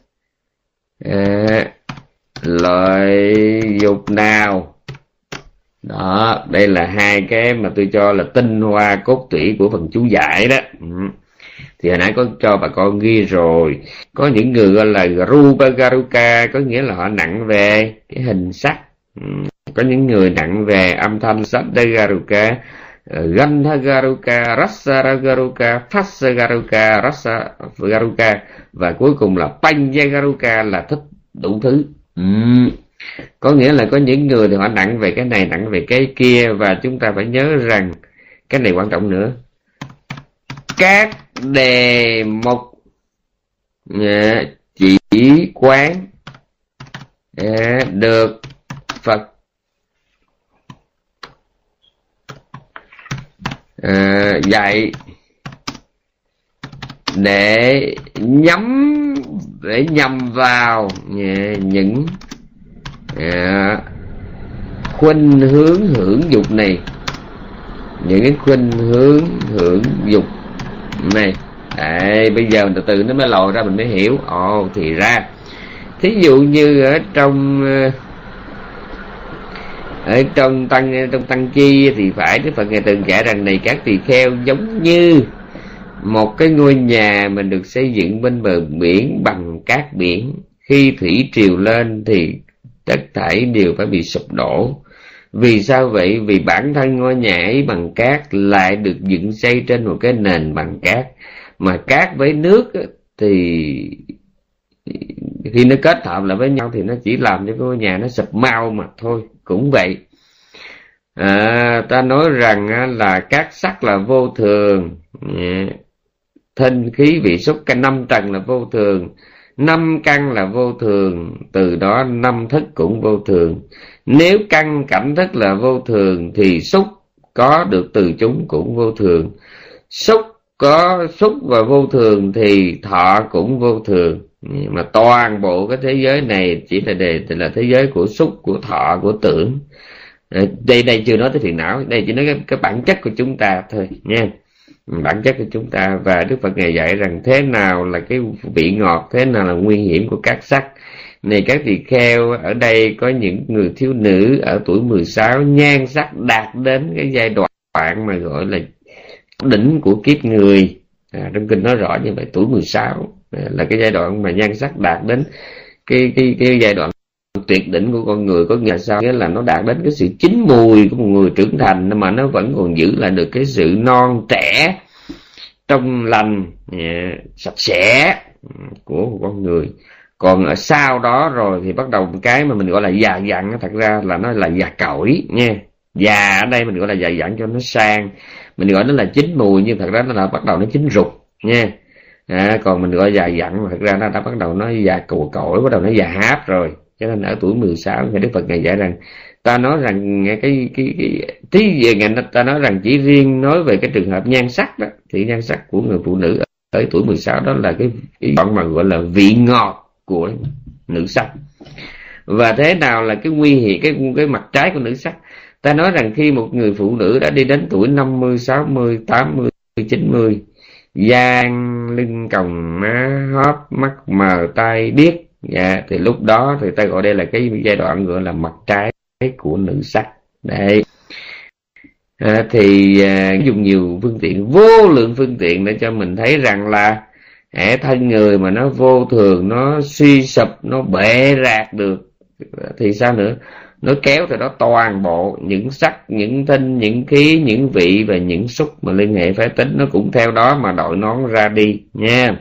loại dục nào. Đó, đây là hai cái mà tôi cho là tinh hoa cốt tủy của phần chú giải đó. Thì hồi nãy có cho bà con ghi rồi. Có những người gọi là Rupa Garuka, có nghĩa là họ nặng về cái hình sắc. Có những người nặng về âm thanh, Saddha Garuka, Gandha Garuka, Rasa Garuka, Phassa Garuka, Rasa Garuka, và cuối cùng là Panya Garuka, là thích đủ thứ. Có nghĩa là có những người thì họ nặng về cái này, nặng về cái kia. Và chúng ta phải nhớ rằng cái này quan trọng nữa, các đề mục chỉ quán được Phật dạy để nhằm vào những khuynh hướng hưởng dục này, những cái khuynh hướng hưởng dục này. Đấy, bây giờ từ từ nó mới lòi ra, mình mới hiểu. Thì ra thí dụ như ở trong tăng chi thì phải Đức Phật Ngài từng kể rằng này các tỳ kheo, giống như một cái ngôi nhà mình được xây dựng bên bờ biển bằng cát biển, khi thủy triều lên thì tất thảy đều phải bị sụp đổ. Vì sao vậy? Vì bản thân ngôi nhà ấy bằng cát lại được dựng xây trên một cái nền bằng cát, mà cát với nước thì khi nó kết hợp lại với nhau thì nó chỉ làm cho cái ngôi nhà nó sụp mau mà thôi. Cũng vậy, ta nói rằng là các sắc là vô thường, thinh khí vị xúc, cái 5 trần là vô thường, 5 căn là vô thường, từ đó 5 thức cũng vô thường. Nếu căn cảnh thức là vô thường thì xúc có được từ chúng cũng vô thường. Xúc và vô thường thì thọ cũng vô thường. Mà toàn bộ cái thế giới này chỉ là thế giới của xúc, của thọ, của tưởng. Đây chưa nói tới phiền não, đây chỉ nói cái bản chất của chúng ta thôi nha. Bản chất của chúng ta. Và Đức Phật Ngài dạy rằng thế nào là cái vị ngọt, thế nào là nguy hiểm của các sắc. Này các tỳ kheo, ở đây có những người thiếu nữ ở tuổi 16, nhan sắc đạt đến cái giai đoạn mà gọi là đỉnh của kiếp người. Trong kinh nói rõ như vậy, tuổi 16 là cái giai đoạn mà nhan sắc đạt đến cái giai đoạn tuyệt đỉnh của con người. Có nghĩa là sao? Nghĩa là nó đạt đến cái sự chín mùi của một người trưởng thành, mà nó vẫn còn giữ lại được cái sự non trẻ, trong lành, sạch sẽ của một con người. Còn ở sau đó rồi thì bắt đầu cái mà mình gọi là già dặn, thật ra là nó là già cỗi nha. Già ở đây mình gọi là già dặn cho nó sang, mình gọi nó là chín mùi, nhưng thật ra nó là bắt đầu nó chín rụt nha. Còn mình gọi già dặn, thật ra nó đã bắt đầu nó già cỗi, bắt đầu nó già háp rồi. Cho nên ở tuổi 16 Ngài Đức Phật Ngài dạy rằng, ta nói rằng ta nói rằng chỉ riêng nói về cái trường hợp nhan sắc đó, thì nhan sắc của người phụ nữ ở tuổi 16 đó là cái đoạn mà gọi là vị ngọt của nữ sắc. Và thế nào là cái nguy hiểm, cái mặt trái của nữ sắc? Ta nói rằng khi một người phụ nữ đã đi đến tuổi 50, 60, 80, 90 Giang lưng còng má hóp mắt mờ tai điếc. Thì lúc đó thì ta gọi đây là cái giai đoạn gọi là mặt trái của nữ sắc. Đấy. Dùng nhiều phương tiện, vô lượng phương tiện để cho mình thấy rằng là thân người mà nó vô thường, nó suy sụp, nó bệ rạc được thì sao nữa? Nó kéo từ đó toàn bộ những sắc, những thinh, những khí, những vị và những xúc mà liên hệ phái tính, nó cũng theo đó mà đội nón ra đi nha.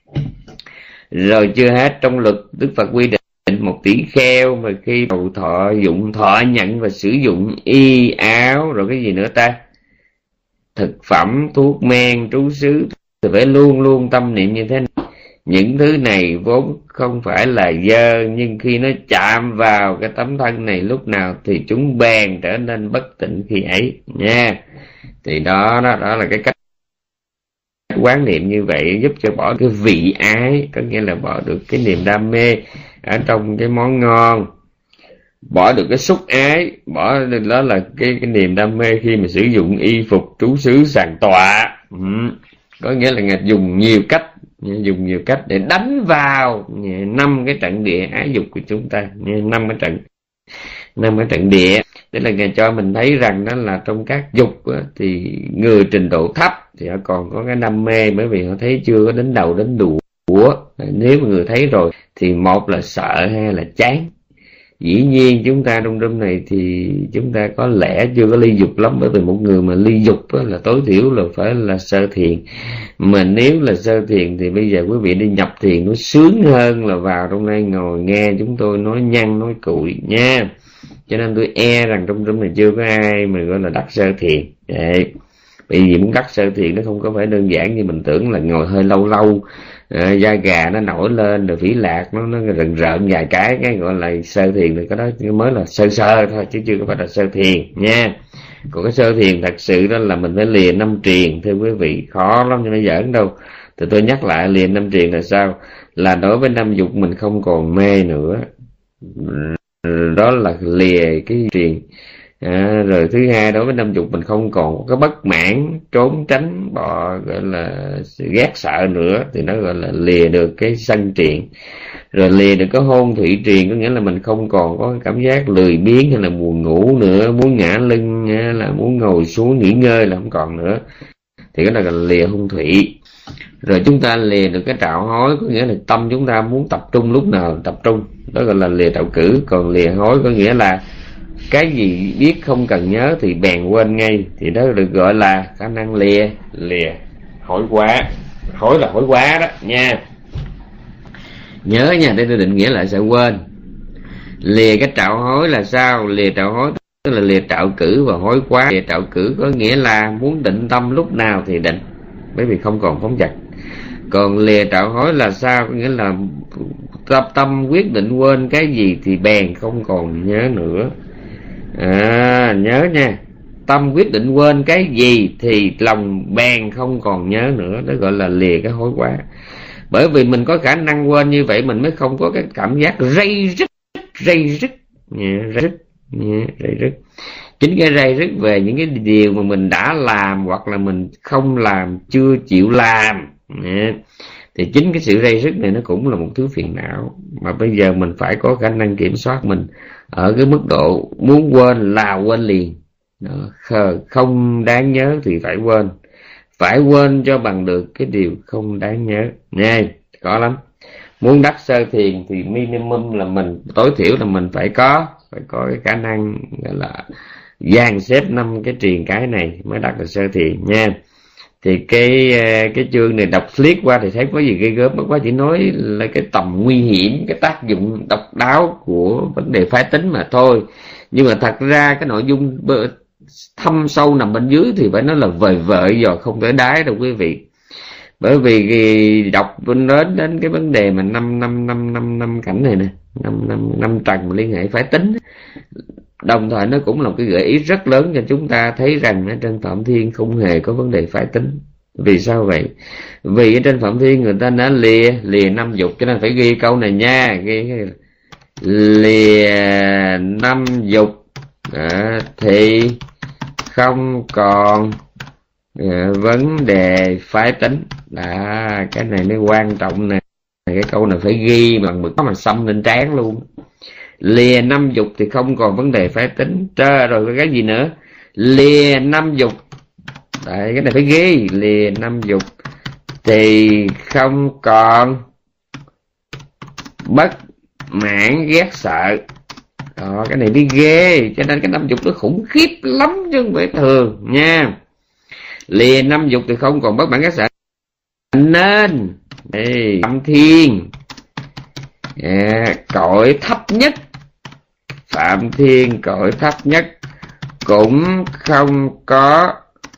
Rồi chưa hết, trong luật Đức Phật quy định một tỷ kheo mà khi đầu thọ nhận và sử dụng y áo rồi cái gì nữa ta, thực phẩm, thuốc men, trú xứ thì phải luôn luôn tâm niệm như thế này. Những thứ này vốn không phải là dơ, nhưng khi nó chạm vào cái tấm thân này lúc nào thì chúng bèn trở nên bất tịnh khi ấy nha. Thì đó là cái cách quán niệm như vậy giúp cho bỏ cái vị ái, có nghĩa là bỏ được cái niềm đam mê ở trong cái món ngon, bỏ được cái xúc ái, bỏ đó là cái niềm đam mê khi mà sử dụng y phục, trú xứ, sàng tọa. Có nghĩa là Ngài dùng nhiều cách để đánh vào 5 cái trận địa ái dục của chúng ta, 5 cái trận địa. Tức là Ngài cho mình thấy rằng đó là trong các dục thì người trình độ thấp thì họ còn có cái đam mê, bởi vì họ thấy chưa có đến đầu đến đuôi. Nếu mà người thấy rồi thì một là sợ, hai là chán. Dĩ nhiên chúng ta trong room này thì chúng ta có lẽ chưa có ly dục lắm, bởi vì một người mà ly dục là tối thiểu là phải là sơ thiền. Mà nếu là sơ thiền thì bây giờ quý vị đi nhập thiền nó sướng hơn là vào trong đây ngồi nghe chúng tôi nói nhăn nói cụi nha. Cho nên tôi rằng trong room này chưa có ai mà gọi là đắc sơ thiền. Đấy. Bởi vì muốn đắc sơ thiền nó không có phải đơn giản như mình tưởng là ngồi hơi lâu, da gà nó nổi lên rồi phỉ lạc nó rợn vài cái gọi là sơ thiền, thì cái đó mới là sơ thôi chứ chưa có phải là sơ thiền nha. Còn cái sơ thiền thật sự đó là mình phải lìa 5 triền, thưa quý vị, khó lắm chứ không giỡn đâu. Thì tôi nhắc lại, lìa 5 triền là sao? Là đối với 5 dục mình không còn mê nữa, đó là lìa cái triền. Rồi thứ hai, đối với 5 dục mình không còn có bất mãn, trốn tránh, gọi là ghét sợ nữa, thì nó gọi là lìa được cái sân triền. Rồi lìa được cái hôn thủy triền, có nghĩa là mình không còn có cảm giác lười biếng hay là buồn ngủ nữa, muốn ngã lưng hay là muốn ngồi xuống nghỉ ngơi là không còn nữa, thì cái này là lìa hôn thủy. Rồi chúng ta lìa được cái trạo hối, có nghĩa là tâm chúng ta muốn tập trung lúc nào tập trung, đó gọi là lìa trạo cử. Còn lìa hối có nghĩa là cái gì biết không cần nhớ thì bèn quên ngay, thì đó được gọi là khả năng lìa hối quá. Hối là hối quá đó nha, nhớ nha, để tôi định nghĩa lại sẽ quên. Lìa cái trạo hối là sao? Lìa trạo hối tức là lìa trạo cử và hối quá. Lìa trạo cử có nghĩa là muốn định tâm lúc nào thì định, bởi vì không còn phóng dật. Còn lìa trạo hối là sao? Có nghĩa là tâm quyết định quên cái gì thì bèn không còn nhớ nữa. Nhớ nha, tâm quyết định quên cái gì thì lòng bèn không còn nhớ nữa, đó gọi là lìa cái hối quá. Bởi vì mình có khả năng quên như vậy, mình mới không có cái cảm giác rây rứt. Chính cái rây rứt về những cái điều mà mình đã làm hoặc là mình không làm, chưa chịu làm, thì chính cái sự rây rứt này nó cũng là một thứ phiền não. Mà bây giờ mình phải có khả năng kiểm soát mình ở cái mức độ muốn quên là quên liền. Không đáng nhớ thì phải quên cho bằng được cái điều không đáng nhớ nha. Khó lắm. Muốn đắc sơ thiền thì minimum là mình, tối thiểu là mình phải có cái khả năng gọi là dàn xếp 5 cái triền cái này mới đắc được sơ thiền nha. Thì cái chương này đọc liếc qua thì thấy có gì ghê gớm, bất quá chỉ nói là cái tầm nguy hiểm, cái tác dụng độc đáo của vấn đề phái tính mà thôi. Nhưng mà thật ra cái nội dung thâm sâu nằm bên dưới thì phải nói là vời vợi giờ không tới đáy đâu quý vị. Bởi vì đọc đến cái vấn đề mà năm cảnh này nè, năm trần liên hệ phái tính, đồng thời nó cũng là một cái gợi ý rất lớn cho chúng ta thấy rằng ở trên Phạm Thiên không hề có vấn đề phái tính. Vì sao vậy? Vì ở trên Phạm Thiên người ta đã lìa 5 dục, cho nên phải ghi câu này nha, ghi lìa 5 dục thì không còn vấn đề phái tính. Cái này mới quan trọng nè. Cái câu này phải ghi bằng mực mà xăm lên trán luôn. Lìa năm dục thì không còn vấn đề phái tính. Rồi cái gì nữa? Lìa năm dục. Đấy, cái này phải ghi. Lìa năm dục thì không còn bất mãn ghét sợ. Cái này đi ghê. Cho nên cái năm dục nó khủng khiếp lắm chứ không phải thường nha. Lìa năm dục thì không còn bất mãn ghét sợ, nên Phạm Thiên cõi thấp nhất, Phạm Thiên cõi thấp nhất cũng không có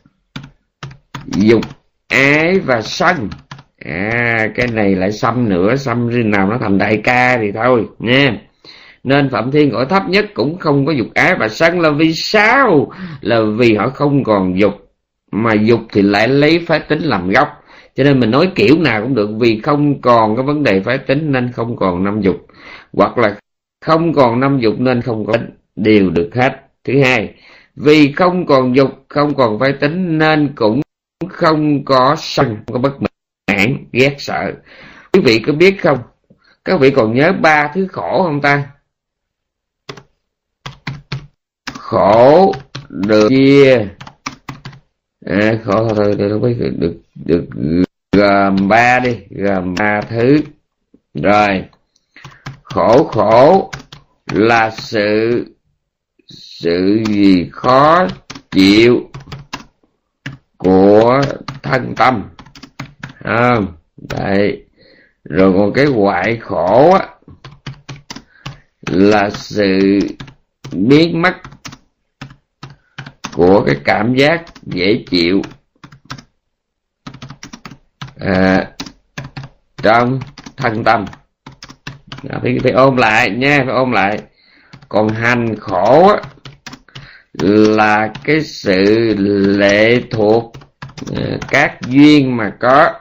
dục ái và sân. Cái này lại xăm nữa, xăm riêng nào nó thành đại ca thì thôi nha. Nên Phạm Thiên cõi thấp nhất cũng không có dục ái và sân là vì sao? Là vì họ không còn dục, mà dục thì lại lấy phái tính làm gốc. Cho nên mình nói kiểu nào cũng được, vì không còn cái vấn đề phái tính nên không còn năm dục, hoặc là không còn năm dục nên không có, đều được hết. Thứ hai, vì không còn dục, không còn phái tính nên cũng không có sân, không có bất mãn ghét sợ. Quý vị có biết không, các vị còn nhớ 3 thứ khổ không ta? Khổ được chia khổ thôi được gồm 3 đi, gồm 3 thứ. Rồi, khổ là sự gì khó chịu của thân tâm. Đấy. Rồi còn cái hoại khổ á, là sự biến mất của cái cảm giác dễ chịu trong thân tâm. Phải ôm lại nha, phải ôm lại. Còn hành khổ á, là cái sự lệ thuộc các duyên mà có.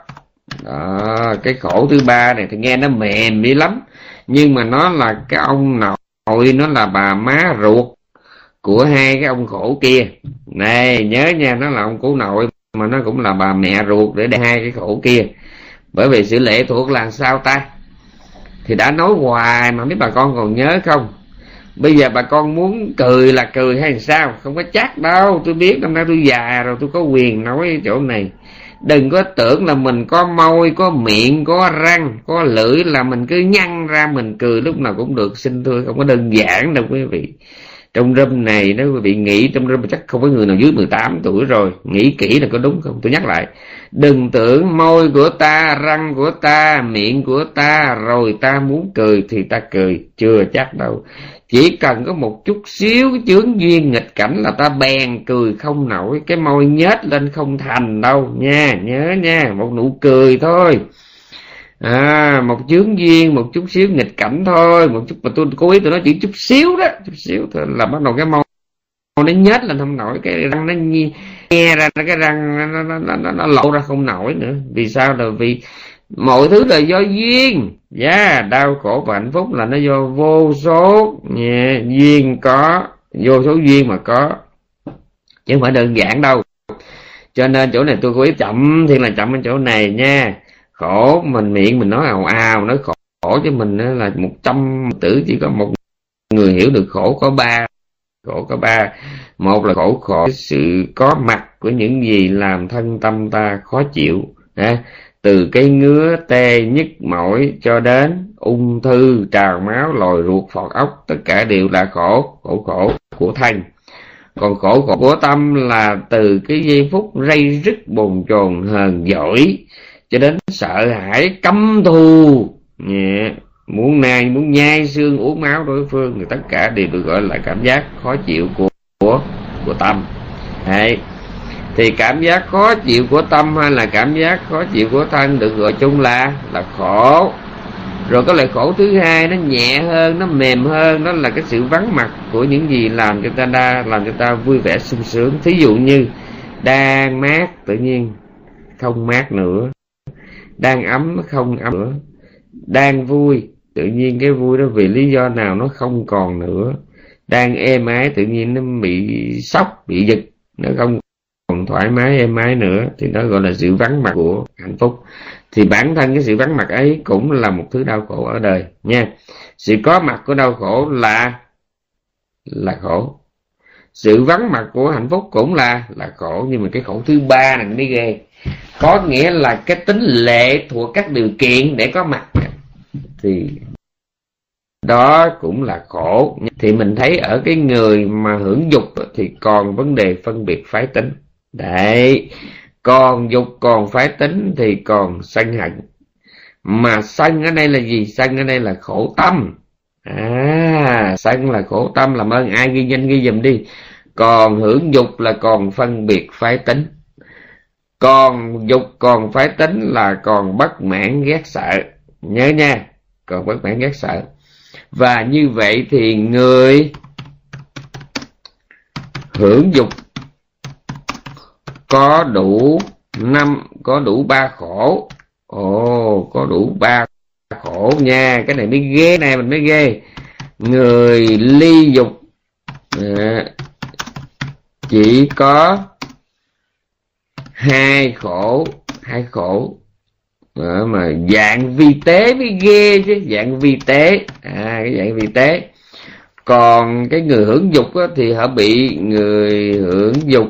Cái khổ thứ 3 này thì nghe nó mềm đi lắm, nhưng mà nó là cái ông nội, nó là bà má ruột của hai cái ông khổ kia. Này nhớ nha, nó là ông cố nội mà nó cũng là bà mẹ ruột để hai cái khổ kia. Bởi vì sự lệ thuộc là sao ta? Thì đã nói hoài mà mấy bà con còn nhớ không? Bây giờ bà con muốn cười là cười hay sao? Không có chắc đâu. Tôi biết năm nay tôi già rồi, tôi có quyền nói chỗ này. Đừng có tưởng là mình có môi, có miệng, có răng, có lưỡi là mình cứ nhăn ra mình cười lúc nào cũng được. Xin thưa, không có đơn giản đâu quý vị. Trong room này nếu quý vị nghĩ trong room chắc không có người nào dưới 18 tuổi rồi. Nghĩ kỹ là có đúng không? Tôi nhắc lại, đừng tưởng môi của ta, răng của ta, miệng của ta rồi ta muốn cười thì ta cười. Chưa chắc đâu. Chỉ cần có một chút xíu cái chướng duyên nghịch cảnh là ta bèn cười không nổi. Cái môi nhếch lên không thành đâu nha. Nhớ nha, một nụ cười thôi, một chướng duyên, một chút xíu nghịch cảnh thôi, một chút mà tôi cố ý tôi nói chỉ chút xíu đó, chút xíu thôi là bắt đầu cái môi nó nhếch lên không nổi, cái răng nó nghe ra, cái răng nó lộ ra không nổi nữa. Vì sao? Là vì mọi thứ là do duyên. Đau khổ và hạnh phúc là nó do vô số duyên có, vô số duyên mà có, chứ không phải đơn giản đâu. Cho nên chỗ này tôi cố ý chậm, thì là chậm ở chỗ này nha. Khổ mình miệng mình nói ào ào, nói khổ cho mình là 100 tử, chỉ có một người hiểu được khổ có 3. Khổ có 3. Một là khổ sự có mặt của những gì làm thân tâm ta khó chịu, từ cái ngứa tê nhức mỏi cho đến ung thư, trào máu, lồi ruột, phọt ốc, tất cả đều là khổ của thân. Còn khổ của tâm là từ cái giây phút rây rứt bồn chồn hờn dỗi cho đến sợ hãi căm thù, muốn nhai xương uống máu đối phương, thì tất cả đều được gọi là cảm giác khó chịu của tâm. Thì cảm giác khó chịu của tâm hay là cảm giác khó chịu của thân được gọi chung là khổ. Rồi có loại khổ thứ hai, nó nhẹ hơn, nó mềm hơn, đó là cái sự vắng mặt của những gì làm cho ta vui vẻ sung sướng. Thí dụ như đang mát tự nhiên không mát nữa, đang ấm nó không ấm nữa, đang vui tự nhiên cái vui đó vì lý do nào nó không còn nữa, đang êm ái tự nhiên nó bị sốc, bị giật, nó không còn còn thoải mái êm ái nữa, thì đó gọi là sự vắng mặt của hạnh phúc. Thì bản thân cái sự vắng mặt ấy cũng là một thứ đau khổ ở đời nha. Sự có mặt của đau khổ là khổ, sự vắng mặt của hạnh phúc cũng là khổ. Nhưng mà cái khổ thứ ba này mới ghê, có nghĩa là cái tính lệ thuộc các điều kiện để có mặt, thì đó cũng là khổ. Thì mình thấy ở cái người mà hưởng dục thì còn vấn đề phân biệt phái tính. Đấy, còn dục còn phái tính thì còn sân hận. Mà sân ở đây là gì? Sân ở đây là khổ tâm. Sân là khổ tâm, làm ơn ai ghi nhanh ghi dùm đi. Còn hưởng dục là còn phân biệt phái tính. Còn dục còn phái tính là còn bất mãn ghét sợ. Nhớ nha, còn bất mãn ghét sợ. Và như vậy thì người hưởng dục có đủ ba khổ. Có đủ ba khổ nha. Cái này mới ghê, này mình mới ghê. Người ly dục chỉ có hai khổ. Mà dạng vi tế mới ghê chứ, dạng vi tế. Cái dạng vi tế. Còn cái người hưởng dục thì họ bị người hưởng dục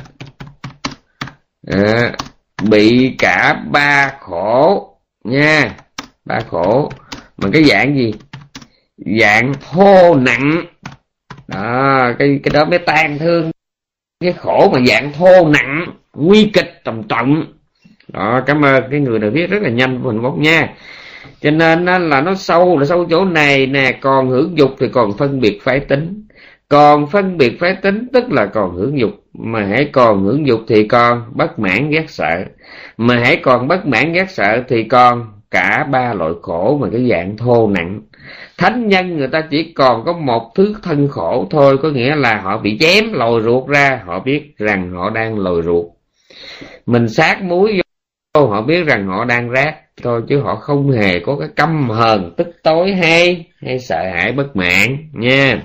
bị cả ba khổ nha. Ba khổ. Mà cái dạng gì? Dạng thô nặng. Đó, cái đó mới tan thương. Cái khổ mà dạng thô nặng, nguy kịch, trầm trọng. Đó, cảm ơn cái người nào viết rất là nhanh của mình bốc nha. Cho nên là nó sâu chỗ này nè. Còn hưởng dục thì còn phân biệt phái tính. Còn phân biệt phái tính tức là còn hưởng dục. Mà hãy còn hưởng dục thì còn bất mãn ghét sợ. Mà hãy còn bất mãn ghét sợ thì còn cả ba loại khổ mà cái dạng thô nặng. Thánh nhân người ta chỉ còn có một thứ thân khổ thôi, có nghĩa là họ bị chém lồi ruột ra, họ biết rằng họ đang lồi ruột. Mình sát muối vô, họ biết rằng họ đang rát thôi, chứ họ không hề có cái căm hờn tức tối hay sợ hãi bất mãn nha.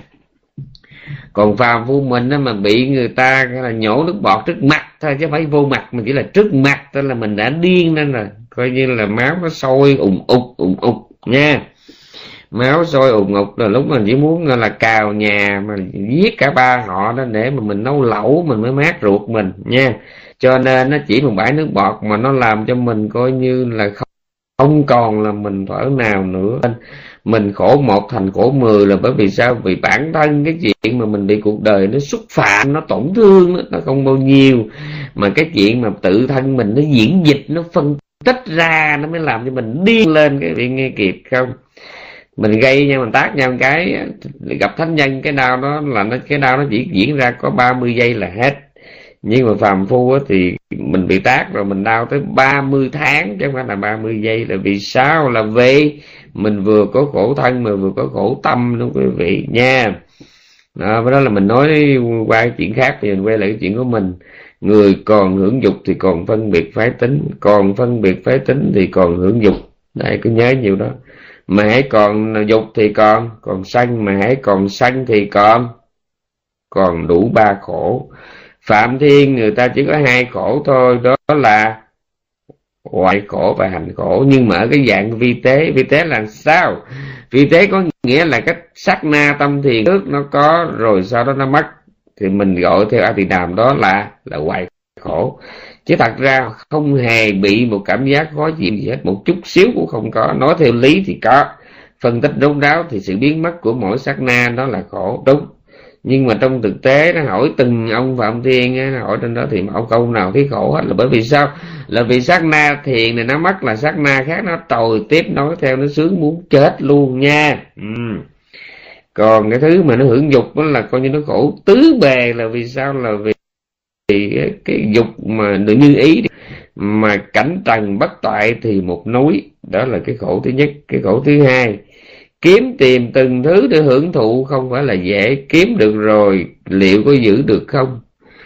Còn phàm phu mình mà bị người ta là nhổ nước bọt trước mặt thôi, chứ không phải vô mặt, mà chỉ là trước mặt thôi là mình đã điên lên rồi, coi như là máu nó sôi ùng ục nha. Máu sôi ùng ục là lúc mình chỉ muốn là cào nhà mà giết cả ba họ đó để mà mình nấu lẩu mình mới mát ruột mình nha. Cho nên nó chỉ một bãi nước bọt mà nó làm cho mình coi như là không còn là mình thở nào nữa. Mình khổ một thành khổ 10 là bởi vì sao? Vì bản thân cái chuyện mà mình bị cuộc đời nó xúc phạm, nó tổn thương nó không bao nhiêu, mà cái chuyện mà tự thân mình nó diễn dịch, nó phân tích ra nó mới làm cho mình điên lên. Cái vị nghe kịp không? Mình gây nhau, mình tát nhau một cái, gặp thánh nhân cái đau đó là cái đau nó chỉ diễn ra có 30 giây là hết. Nhưng mà phàm phu thì mình bị tát rồi mình đau tới 30 tháng chứ không phải là 30 giây. Là vì sao? Là vì mình vừa có khổ thân mà vừa có khổ tâm đó quý vị nha. Đó là mình nói qua cái chuyện khác, thì mình quay lại cái chuyện của mình. Người còn hưởng dục thì còn phân biệt phái tính, còn phân biệt phái tính thì còn hưởng dục. Đấy, cứ nhớ nhiều đó. Mà hãy còn dục thì còn sân, mà hãy còn sân thì còn đủ ba khổ. Phạm Thiên người ta chỉ có hai khổ thôi, đó là hoại khổ và hành khổ. Nhưng mà ở cái dạng vi tế là sao? Vi tế có nghĩa là cái sát na tâm thiền trước nó có rồi sau đó nó mất, thì mình gọi theo A Tỳ Đàm đó là hoại khổ. Chứ thật ra không hề bị một cảm giác khó chịu gì hết, một chút xíu cũng không có. Nói theo lý thì có, phân tích đúng đáo thì sự biến mất của mỗi sát na đó là khổ, đúng. Nhưng mà trong thực tế nó hỏi từng ông Phạm Thiên, nó hỏi trên đó thì ông câu nào thấy khổ hết. Là bởi vì sao? Là vì sát na thiền này nó mất là sát na khác nó tồi tiếp nói theo, nó sướng muốn chết luôn nha. Còn cái thứ mà nó hưởng dục đó là coi như nó khổ tứ bề. Là vì sao? Là vì cái dục mà được như ý, mà cảnh trần bất toại thì một núi. Đó là cái khổ thứ nhất. Cái khổ thứ hai, kiếm tìm từng thứ để hưởng thụ không phải là dễ. Kiếm được rồi liệu có giữ được không?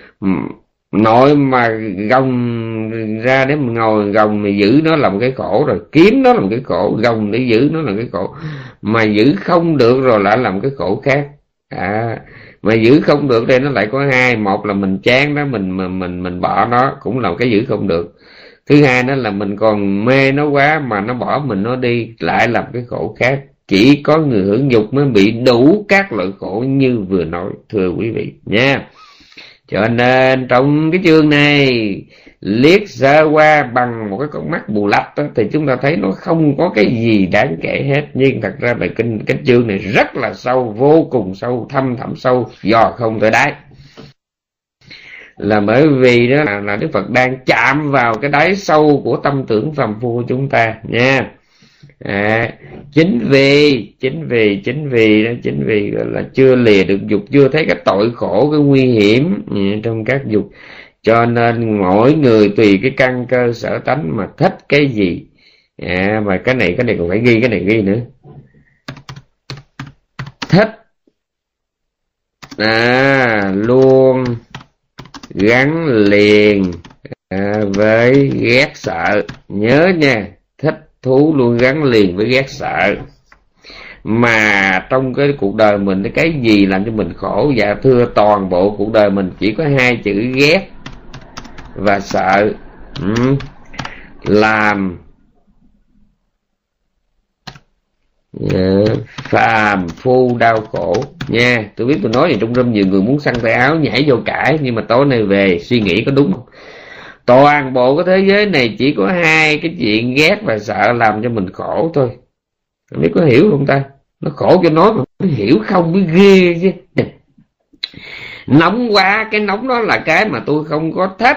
Nội mà gồng ra để mình ngồi gồng mà giữ nó là một cái khổ rồi. Kiếm nó là một cái khổ, gồng để giữ nó là cái khổ. Mà giữ không được rồi lại làm cái khổ khác. Mà giữ không được đây nó lại có hai. Một là mình chán đó, mình bỏ nó, cũng là cái giữ không được. Thứ hai đó là mình còn mê nó quá mà nó bỏ mình nó đi, lại làm cái khổ khác. Chỉ có người hưởng dục mới bị đủ các loại khổ như vừa nói, thưa quý vị nha. Cho nên trong cái chương này liếc sơ qua bằng một cái con mắt bù lách đó, thì chúng ta thấy nó không có cái gì đáng kể hết. Nhưng thật ra bài kinh, cái chương này rất là sâu, vô cùng sâu, thâm thẳm sâu, dò không tới đáy. Là bởi vì đó là Đức Phật đang chạm vào cái đáy sâu của tâm tưởng phàm phu của chúng ta nha. Chính vì gọi là chưa lìa được dục, chưa thấy cái tội khổ, cái nguy hiểm trong các dục, cho nên mỗi người tùy cái căn cơ sở tánh mà thích cái gì. Mà cái này còn phải ghi, cái này ghi nữa. Thích luôn gắn liền với ghét sợ. Nhớ nha, thích thú luôn gắn liền với ghét sợ. Mà trong cái cuộc đời mình, cái gì làm cho mình khổ? Dạ thưa, toàn bộ cuộc đời mình chỉ có hai chữ ghét và sợ. Làm phàm phu đau khổ nha. Tôi biết tôi nói gì trong room nhiều người muốn săn tay áo nhảy vô cãi, nhưng mà tối nay về suy nghĩ có đúng không? Toàn bộ cái thế giới này chỉ có hai cái chuyện ghét và sợ làm cho mình khổ thôi. Không biết có hiểu không ta? Nó khổ cho nói mà không hiểu không mới ghê chứ. Nóng quá, cái nóng đó là cái mà tôi không có thích.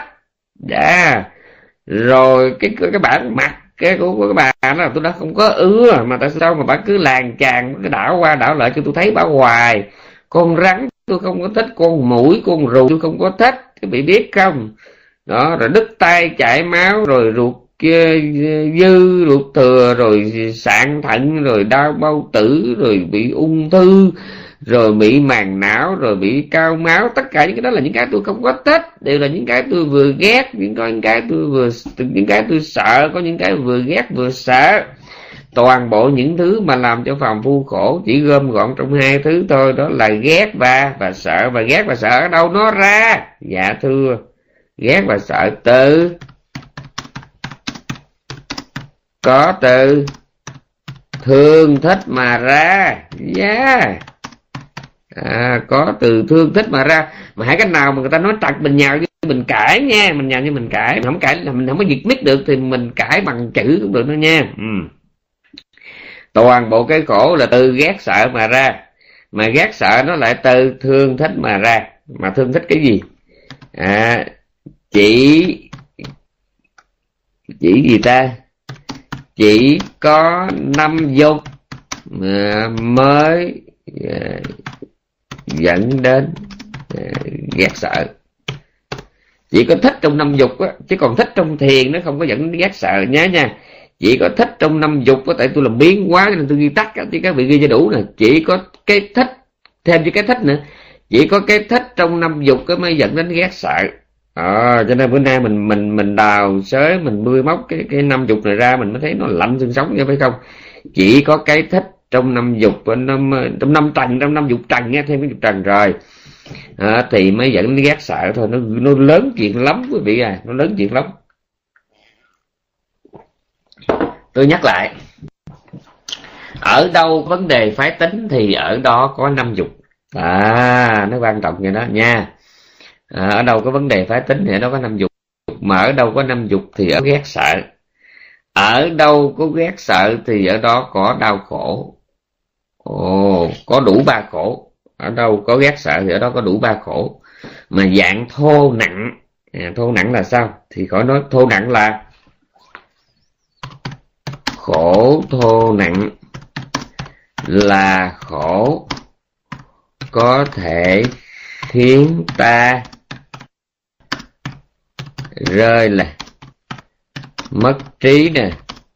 Rồi cái bản mặt cái của cái bà đó là tôi đã không có ưa, mà tại sao mà bà cứ làng chàng cái đảo qua đảo lại cho tôi thấy bà hoài. Con rắn tôi không có thích, con muỗi, con ruồi tôi không có thích, các vị biết không? Đó, rồi đứt tay chảy máu, rồi ruột dư, ruột thừa, rồi sạn thận, rồi đau bao tử, rồi bị ung thư, rồi bị màng não, rồi bị cao máu. Tất cả những cái đó là những cái tôi không có thích, đều là những cái tôi vừa ghét, những cái tôi sợ, có những cái vừa ghét vừa sợ. Toàn bộ những thứ mà làm cho phàm phu khổ chỉ gom gọn trong hai thứ thôi, đó là ghét và sợ. Và ghét và sợ ở đâu nó ra? Dạ thưa, ghét và sợ có từ thương thích mà ra. Có từ thương thích mà ra. Mà hãy cái nào mà người ta nói trật mình nhào như mình cãi nha, mình nhào như mình cãi, mình không cãi là mình không có diệt miết được, thì mình cãi bằng chữ cũng được nữa nha. Toàn bộ cái khổ là từ ghét sợ mà ra, mà ghét sợ nó lại từ thương thích mà ra. Mà thương thích cái gì? Chỉ gì ta? Chỉ có 5 dục mới dẫn đến ghét sợ. Chỉ có thích trong 5 dục á, chứ còn thích trong thiền nó không có dẫn đến ghét sợ nhé nha. Chỉ có thích trong 5 dục á, tại tôi làm biến quá nên tôi ghi tắt, chứ các vị ghi cho đủ nè. Chỉ có cái thích, thêm chứ cái thích nữa, chỉ có cái thích trong 5 dục cái mới dẫn đến ghét sợ. Cho nên bữa nay mình đào xới, mình nuôi móc cái 5 dục này ra, mình mới thấy nó lạnh xương sống nha, phải không? Chỉ có cái thích trong 5 dục, trong 5 trần, trong 5 dục trần nha, thêm cái dục trần rồi thì mới dẫn đến ghét sợ thôi. Nó lớn chuyện lắm quý vị à, nó lớn chuyện lắm. Tôi nhắc lại, ở đâu vấn đề phái tính thì ở đó có 5 dục. Nó quan trọng vậy đó nha. Ở đâu có vấn đề phái tính thì ở đó có 5 dục. Mà ở đâu có 5 dục thì ở ghét sợ. Ở đâu có ghét sợ thì ở đó có đau khổ. Có đủ 3 khổ. Ở đâu có ghét sợ thì ở đó có đủ 3 khổ. Mà dạng thô nặng. Thô nặng là sao? Thì khỏi nói, thô nặng là khổ thô nặng là khổ có thể khiến ta rơi là mất trí nè,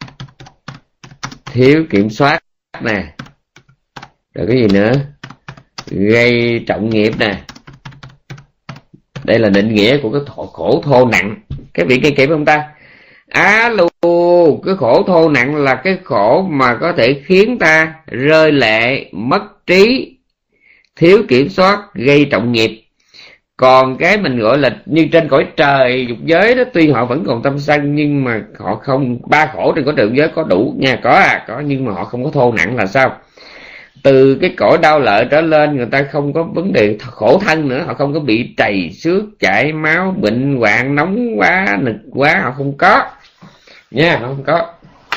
thiếu kiểm soát nè, rồi cái gì nữa, gây trọng nghiệp nè. Đây là định nghĩa của cái khổ thô nặng. Các vị nghe kịp không ta? Alo, cái khổ thô nặng là cái khổ mà có thể khiến ta rơi lệ, mất trí, thiếu kiểm soát, gây trọng nghiệp. Còn cái mình gọi là như trên cõi trời dục giới đó, tuy họ vẫn còn tâm sân nhưng mà họ không, ba khổ trên cõi trời dục giới có đủ nha, có, nhưng mà họ không có thô nặng là sao? Từ cái cõi đau lợi trở lên, người ta không có vấn đề khổ thân nữa, họ không có bị trầy xước, chảy máu, bệnh hoạn, nóng quá, nực quá, họ không có nha, họ không có.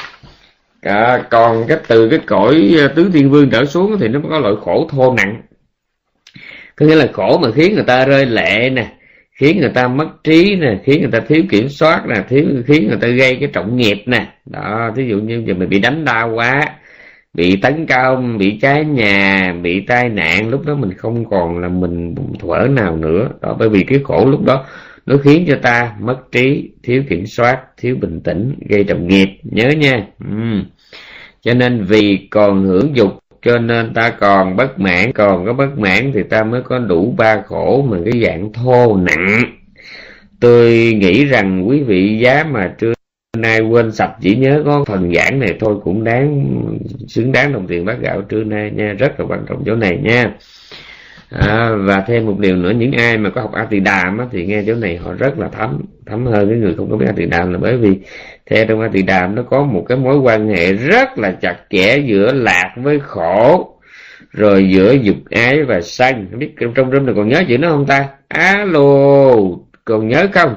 Còn từ cái cõi tứ thiên vương trở xuống thì nó có loại khổ thô nặng, có nghĩa là khổ mà khiến người ta rơi lệ nè, khiến người ta mất trí nè, khiến người ta thiếu kiểm soát nè, khiến người ta gây cái trọng nghiệp nè. Đó, thí dụ như giờ mình bị đánh đau quá, bị tấn công, bị cháy nhà, bị tai nạn, lúc đó mình không còn là mình thuở nào nữa. Đó, bởi vì cái khổ lúc đó nó khiến cho ta mất trí, thiếu kiểm soát, thiếu bình tĩnh, gây trọng nghiệp, nhớ nha. Cho nên vì còn hưởng dục cho nên ta còn bất mãn, còn có bất mãn thì ta mới có đủ ba khổ mà cái dạng thô nặng. Tôi nghĩ rằng quý vị giá mà trưa nay quên sạch chỉ nhớ có phần giảng này thôi cũng xứng đáng đồng tiền bát gạo trưa nay nha, rất là quan trọng chỗ này nha. Và thêm một điều nữa, những ai mà có học A Tỳ Đàm á, thì nghe chỗ này họ rất là thấm hơn cái người không có biết A Tỳ Đàm, là bởi vì theo trong A Tỳ Đàm nó có một cái mối quan hệ rất là chặt chẽ giữa lạc với khổ, rồi giữa dục ái và sân. Không biết trong room này còn nhớ chữ nó không ta? Alo, còn nhớ không?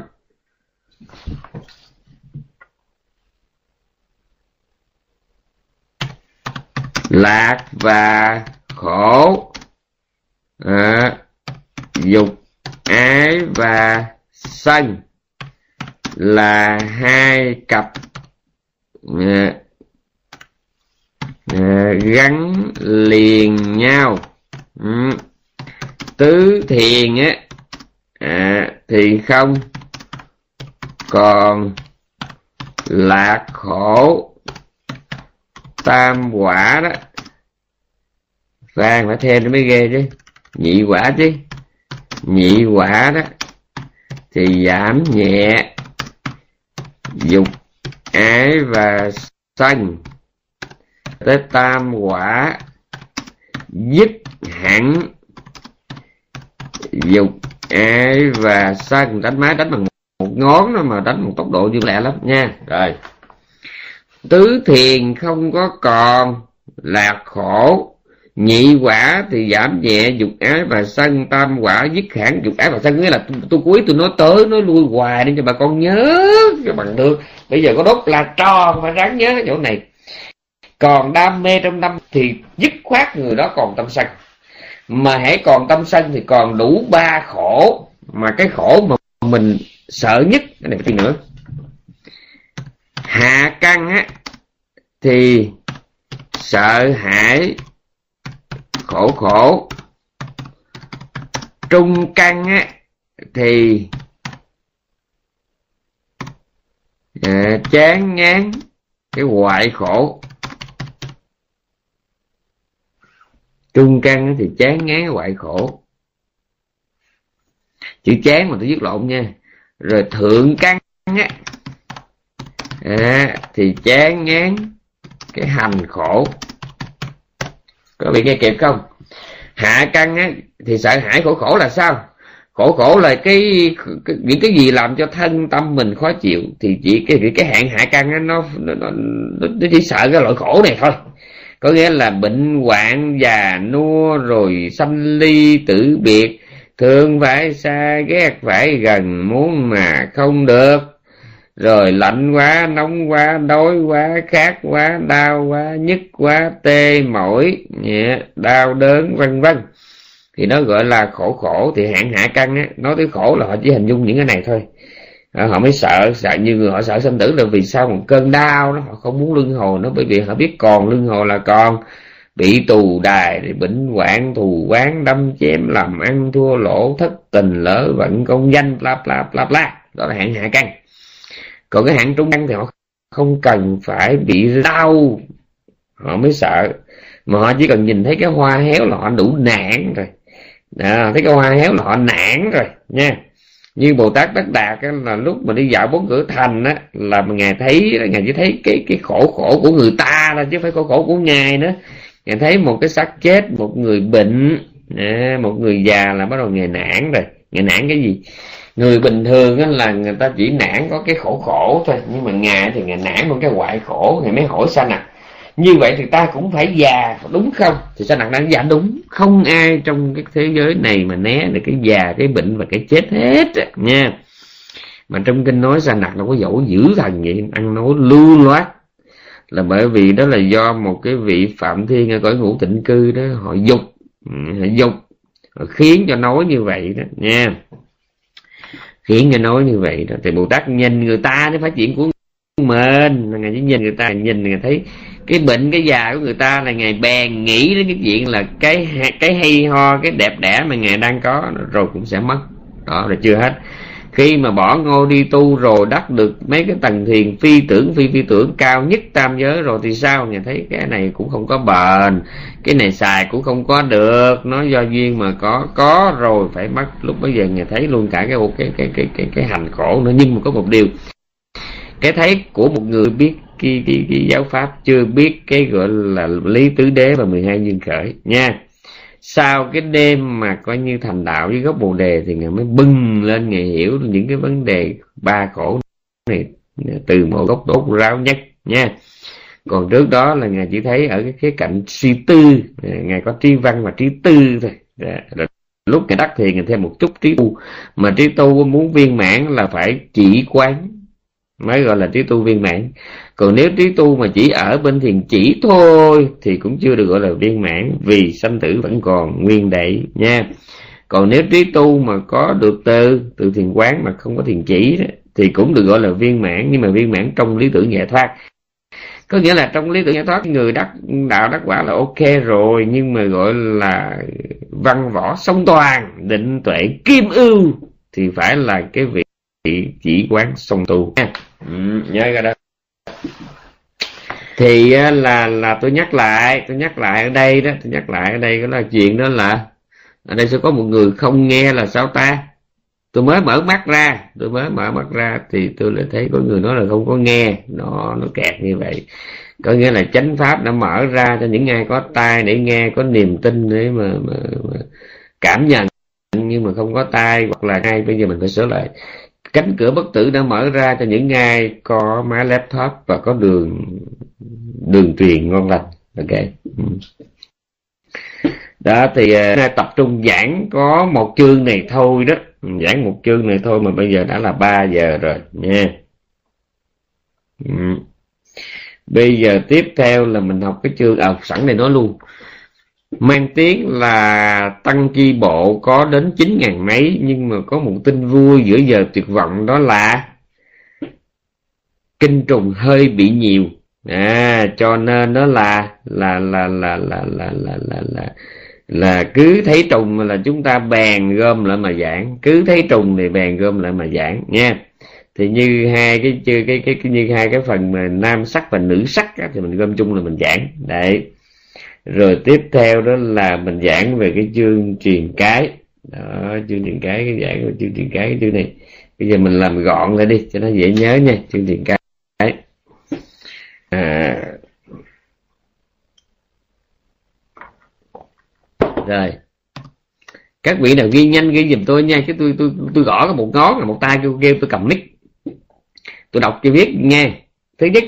Lạc và khổ, dục ái và sân là hai cặp gắn liền nhau. Tứ thiền thì không còn lạc khổ, tam quả đó phải thêm nó mới ghê chứ, nhị quả chứ, nhị quả đó thì giảm nhẹ dục ái và sân, tới tam quả dứt hẳn dục ái và sân. Đánh máy đánh bằng một ngón đó mà đánh một tốc độ như lẹ lắm nha. Rồi, tứ thiền không có còn lạc khổ, nhị quả thì giảm nhẹ dục ái và sân, tam quả dứt hẳn dục ái và sân. Nghĩa là tôi cuối tôi nói tới nói lui hoài để cho bà con nhớ cho bằng được. Bây giờ có đốt là tròn, phải ráng nhớ chỗ này. Còn đam mê trong tâm thì dứt khoát người đó còn tâm sân, mà hãy còn tâm sân thì còn đủ ba khổ. Mà cái khổ mà mình sợ nhất, cái này cái nữa, hạ căn á thì sợ hãi khổ, trung căn á thì chán ngán cái hoại khổ. Trung căn thì chán ngán hoại khổ, chữ chán mà tôi viết lộn nha. Rồi thượng căn á thì chán ngán cái hành khổ. Có bị nghe kịp không? Hạ căn á thì sợ hãi khổ là sao? Khổ là những cái gì làm cho thân tâm mình khó chịu, thì chỉ cái hạng hạ căn á, nó chỉ sợ cái loại khổ này thôi. Có nghĩa là bệnh hoạn, già nua, rồi sanh ly tử biệt, thương phải xa, ghét phải gần, muốn mà không được, rồi lạnh quá, nóng quá, đói quá, khát quá, đau quá, nhức quá, tê mỏi, đau đớn vân vân, thì nó gọi là khổ. Thì hạng hạ căn á, nói tới khổ là họ chỉ hình dung những cái này thôi. Họ mới sợ như người họ sợ sinh tử là vì sao một cơn đau đó họ không muốn luân hồi nó, bởi vì họ biết còn luân hồi là còn bị tù đài, bệnh hoạn, thù oán, đâm chém, làm ăn thua lỗ, thất tình, lỡ vận, công danh, bla bla bla bla. Đó là hạng hạ căn. Còn cái hạng trung căn thì họ không cần phải bị đau họ mới sợ, mà họ chỉ cần nhìn thấy cái hoa héo là họ đủ nản rồi. Thấy cái hoa héo là họ nản rồi nha. Như Bồ Tát Đắc Đạt á, là lúc mà đi dạo bốn cửa thành á, là ngài chỉ thấy cái khổ của người ta thôi, chứ phải khổ của ngài nữa. Ngài thấy một cái xác chết, một người bệnh, Một người già là bắt đầu nghề nản rồi. Nghề nản cái gì? Người bình thường á là người ta chỉ nản có cái khổ khổ thôi, nhưng mà Ngài thì Ngài nản một cái hoại khổ. Ngài mới hỏi Sa Nặc, như vậy thì ta cũng phải già đúng không? Thì Sa Nặc đang dạ đúng. Không ai trong cái thế giới này mà né được cái già, cái bệnh và cái chết hết nha. Mà trong kinh nói Sa Nặc đâu có dỗ dữ thần vậy, ăn nói lưu loát, là bởi vì đó là do một cái vị Phạm Thiên ở cõi Ngũ Tịnh Cư đó, họ dục, họ khiến cho nói như vậy đó nha, khiến cho nói như vậy đó. Thì Bồ Tát nhìn người ta để phát triển của mình, Ngài chỉ nhìn người ta, nhìn Ngài thấy cái bệnh cái già của người ta là Ngài bèn nghĩ đến cái chuyện là cái hay ho, cái đẹp đẽ mà Ngài đang có rồi cũng sẽ mất. Đó là chưa hết. Khi mà bỏ ngôi đi tu rồi, đắc được mấy cái tầng thiền phi tưởng cao nhất tam giới rồi thì sao? Ngài thấy cái này cũng không có bền, cái này xài cũng không có được, nó do duyên mà có rồi phải mất. Lúc bây giờ Ngài thấy luôn cả cái hành khổ nữa. Nhưng mà có một điều, cái thấy của một người biết cái giáo pháp, chưa biết cái gọi là lý tứ đế và 12 duyên khởi nha. Sau cái đêm mà coi như thành đạo với gốc Bồ Đề thì Ngài mới bừng lên, Ngài hiểu những cái vấn đề ba khổ này từ một góc đốt ráo nhất nha. Còn trước đó là Ngài chỉ thấy ở cái khía cạnh suy tư, Ngài có trí văn và trí tư thôi. Lúc Ngài đắc thì Ngài thêm một chút trí tu, mà trí tu muốn viên mãn là phải chỉ quán mới gọi là trí tu viên mãn. Còn nếu trí tu mà chỉ ở bên thiền chỉ thôi thì cũng chưa được gọi là viên mãn, vì sanh tử vẫn còn nguyên đậy nha. Còn nếu trí tu mà có được từ thiền quán mà không có thiền chỉ đó, thì cũng được gọi là viên mãn, nhưng mà viên mãn trong lý tưởng giải thoát. Có nghĩa là trong lý tưởng giải thoát người đắc đạo đắc quả là ok rồi, nhưng mà gọi là văn võ song toàn, định tuệ kim ưu thì phải là cái vị chỉ quán song tu nha. Nhớ ra đó. Thì là tôi nhắc lại ở đây đó, tôi nhắc lại ở đây đó là chuyện đó là ở đây sẽ có một người không nghe là sao ta? Tôi mới mở mắt ra thì tôi lại thấy có người nói là không có nghe, nó kẹt như vậy. Có nghĩa là chánh pháp đã mở ra cho những ai có tai để nghe, có niềm tin để mà cảm nhận, nhưng mà không có tai hoặc là ai. Bây giờ mình phải sửa lại. Cánh cửa bất tử đã mở ra cho những ai có máy laptop và có đường truyền ngon lành. Ok. Đó thì tập trung giảng có một chương này thôi đó, giảng một chương này thôi mà bây giờ đã là 3 giờ rồi nha. Bây giờ tiếp theo là mình học cái chương sẵn này nói luôn, mang tiếng là tăng chi bộ có đến 9.000 mấy, nhưng mà có một tin vui giữa giờ tuyệt vọng, đó là kinh trùng hơi bị nhiều. Cho nên đó là cứ thấy trùng là chúng ta bèn gom lại mà giảng, cứ thấy trùng thì bèn gom lại mà giảng nha. Thì như hai cái phần mà nam sắc và nữ sắc á, thì mình gom chung là mình giảng đấy. Rồi tiếp theo đó là mình giảng về cái chương truyền cái đó, chương truyền cái giảng về chương truyền cái chương này. Bây giờ mình làm gọn lại đi cho nó dễ nhớ nha. Chương truyền cái rồi các vị nào ghi nhanh ghi giùm tôi nha, chứ tôi gõ có một ngón là một tay kêu tôi cầm mic, tôi đọc cho viết nghe. Thứ nhất,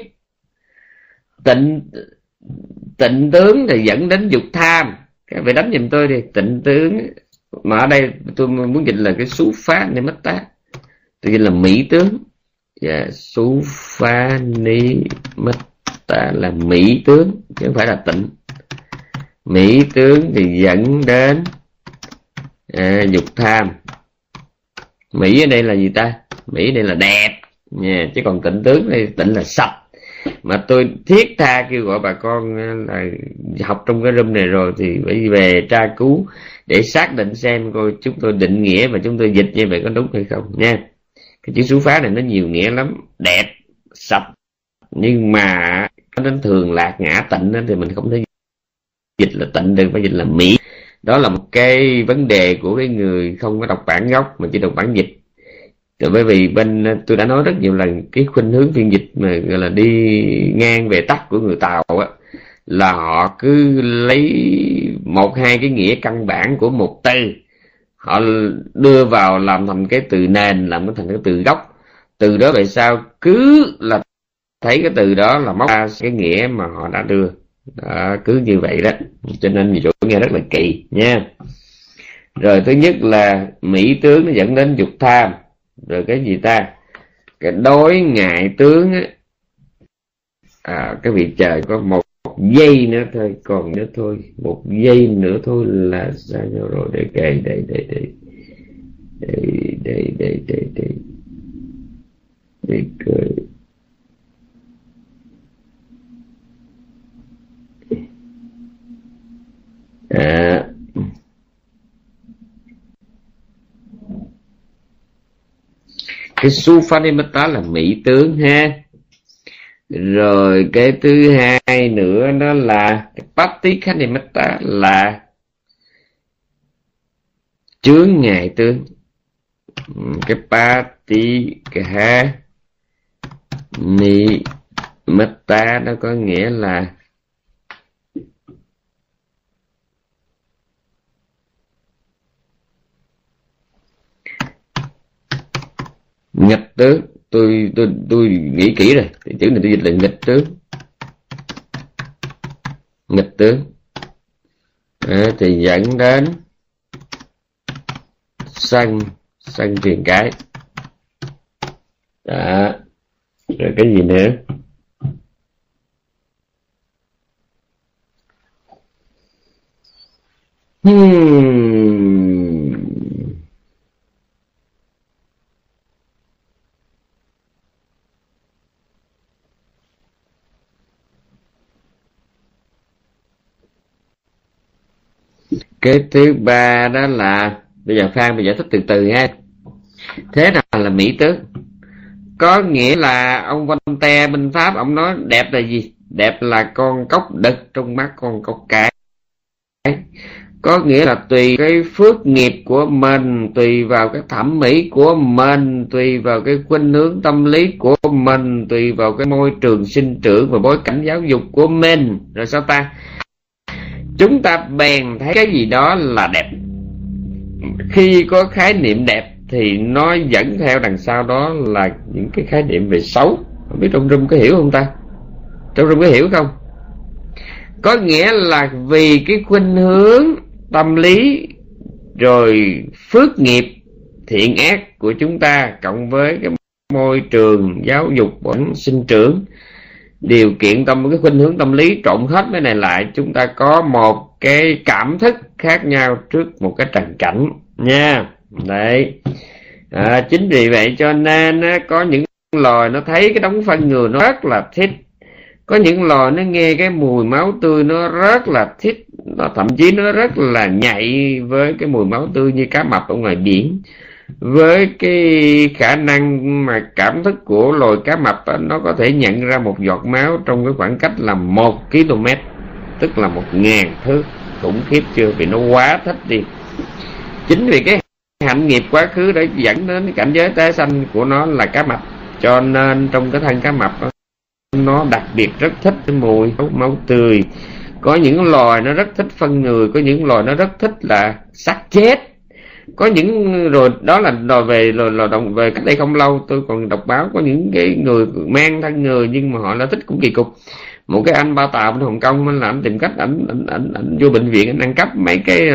tịnh tướng thì dẫn đến dục tham. Các vị đánh giùm tôi đi. Tịnh tướng mà ở đây tôi muốn dịch là cái xú phá ni mất tá, tôi dịch là mỹ tướng. Xú phá ni mất tá là mỹ tướng chứ không phải là tịnh. Mỹ tướng thì dẫn đến dục tham. Mỹ ở đây là gì ta? Mỹ ở đây là đẹp nha, chứ còn tịnh tướng đây, tịnh là sạch. Mà tôi thiết tha kêu gọi bà con là học trong cái room này rồi thì phải về tra cứu để xác định xem coi chúng tôi định nghĩa và chúng tôi dịch như vậy có đúng hay không nha. Cái chữ xú phá này nó nhiều nghĩa lắm, đẹp, sạch, nhưng mà có đến thường lạc ngã tịnh thì mình không thể dịch là tịnh được, phải dịch là mỹ. Đó là một cái vấn đề của cái người không có đọc bản gốc mà chỉ đọc bản dịch. Bởi vì bên tôi đã nói rất nhiều lần cái khuynh hướng phiên dịch mà gọi là đi ngang về tắt của người Tàu á, là họ cứ lấy một hai cái nghĩa căn bản của một từ, họ đưa vào làm thành cái từ nền, làm thành cái từ gốc. Từ đó về sau cứ là thấy cái từ đó là móc ra cái nghĩa mà họ đã đưa đó, cứ như vậy đó. Cho nên ví dụ nghe rất là kỳ nha. Rồi thứ nhất là mỹ tướng nó dẫn đến dục tham. Rồi cái gì ta, cái đối ngại tướng á, cái vị trời có một giây nữa thôi, còn nữa thôi, một giây nữa thôi là sao nhau rồi. Để kể đây cười. Cái Suphanimata là mỹ tướng ha. Rồi cái thứ hai nữa đó là cái Patichanimata là chướng ngại tướng. Cái Patichanimata nó có nghĩa là nghịch tướng. Tôi nghĩ kỹ rồi, thì chữ này tôi dịch là nghịch tướng. Nghịch tướng thì dẫn đến sân truyền cái đó. Rồi cái gì nữa, cái thứ ba đó là, bây giờ Phan bây giải thích từ từ ha. Thế nào là mỹ tướng? Có nghĩa là ông Voltaire bên Pháp, ông nói đẹp là gì? Đẹp là con cóc đực trong mắt con cóc cái. Có nghĩa là tùy cái phước nghiệp của mình, tùy vào cái thẩm mỹ của mình, tùy vào cái khuynh hướng tâm lý của mình, tùy vào cái môi trường sinh trưởng và bối cảnh giáo dục của mình. Rồi sao ta? Chúng ta bèn thấy cái gì đó là đẹp. Khi có khái niệm đẹp thì nó dẫn theo đằng sau đó là những cái khái niệm về xấu. Không biết trong room có hiểu không ta? Trong room có hiểu không? Có nghĩa là vì cái khuynh hướng tâm lý, rồi phước nghiệp thiện ác của chúng ta, cộng với cái môi trường giáo dục vẫn sinh trưởng, điều kiện cái khuynh hướng tâm lý trộn hết cái này lại, chúng ta có một cái cảm thức khác nhau trước một cái trần cảnh nha. Đấy, chính vì vậy cho nên có những loài nó thấy cái đống phân người nó rất là thích, có những loài nó nghe cái mùi máu tươi nó rất là thích, nó thậm chí nó rất là nhạy với cái mùi máu tươi, như cá mập ở ngoài biển. Với cái khả năng mà cảm thức của loài cá mập, nó có thể nhận ra một giọt máu trong cái khoảng cách là 1 km, tức là 1000 thước. Khủng khiếp chưa? Vì nó quá thích đi. Chính vì cái hạnh nghiệp quá khứ đã dẫn đến cái cảnh giới tái sanh của nó là cá mập, cho nên trong cái thân cá mập đó, nó đặc biệt rất thích cái mùi máu tươi. Có những loài nó rất thích phân người, có những loài nó rất thích là xác chết. Có những, rồi đó là đòi về động về cách đây không lâu tôi còn đọc báo có những cái người mang thân người nhưng mà họ là thích cũng kỳ cục. Một cái anh bao tàu bên Hồng Kông là anh tìm cách anh vô bệnh viện, anh ăn cắp mấy cái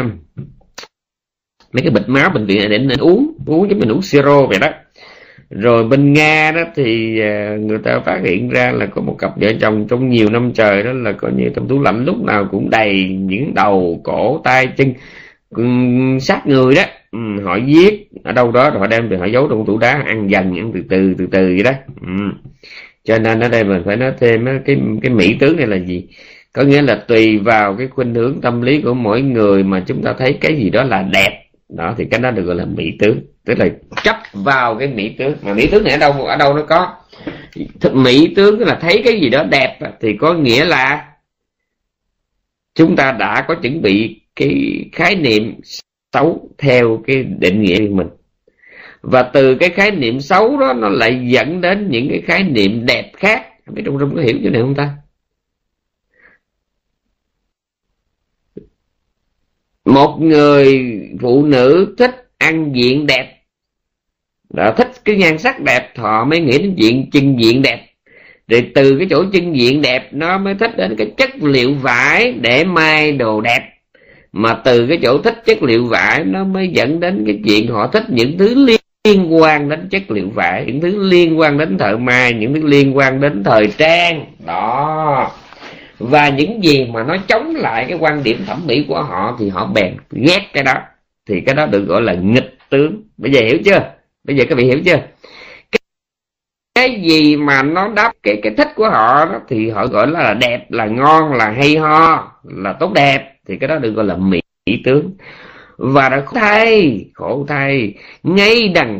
bịch máu bệnh viện để nên uống giống mình uống siro vậy đó. Rồi bên Nga đó thì người ta phát hiện ra là có một cặp vợ chồng trong nhiều năm trời đó là coi như trong tủ lạnh lúc nào cũng đầy những đầu cổ tay chân sát người đó. Họ giết ở đâu đó rồi họ đem về họ giấu trong tủ đá, ăn dần, ăn từ từ vậy đó. Cho nên ở đây mình phải nói thêm cái mỹ tướng này là gì? Có nghĩa là tùy vào cái khuynh hướng tâm lý của mỗi người mà chúng ta thấy cái gì đó là đẹp đó, thì cái đó được gọi là mỹ tướng, tức là chấp vào cái mỹ tướng. Mà mỹ tướng này ở đâu nó có? Mỹ tướng là thấy cái gì đó đẹp thì có nghĩa là chúng ta đã có chuẩn bị cái khái niệm xấu theo cái định nghĩa của mình, và từ cái khái niệm xấu đó nó lại dẫn đến những cái khái niệm đẹp khác. Không biết trong room có hiểu chỗ này không ta? Một người phụ nữ thích ăn diện đẹp, đã thích cái nhan sắc đẹp, họ mới nghĩ đến chuyện chân diện đẹp. Rồi từ cái chỗ chân diện đẹp nó mới thích đến cái chất liệu vải để may đồ đẹp. Mà từ cái chỗ thích chất liệu vải nó mới dẫn đến cái chuyện họ thích những thứ liên quan đến chất liệu vải, những thứ liên quan đến thợ may, những thứ liên quan đến thời trang đó. Và những gì mà nó chống lại cái quan điểm thẩm mỹ của họ thì họ bèn ghét cái đó. Thì cái đó được gọi là nghịch tướng. Bây giờ hiểu chưa? Bây giờ các vị hiểu chưa? Cái gì mà nó đáp cái thích của họ đó, thì họ gọi là đẹp, là ngon, là hay ho, là tốt đẹp, thì cái đó được gọi là mỹ tướng. Và đã khổ thay, ngay đằng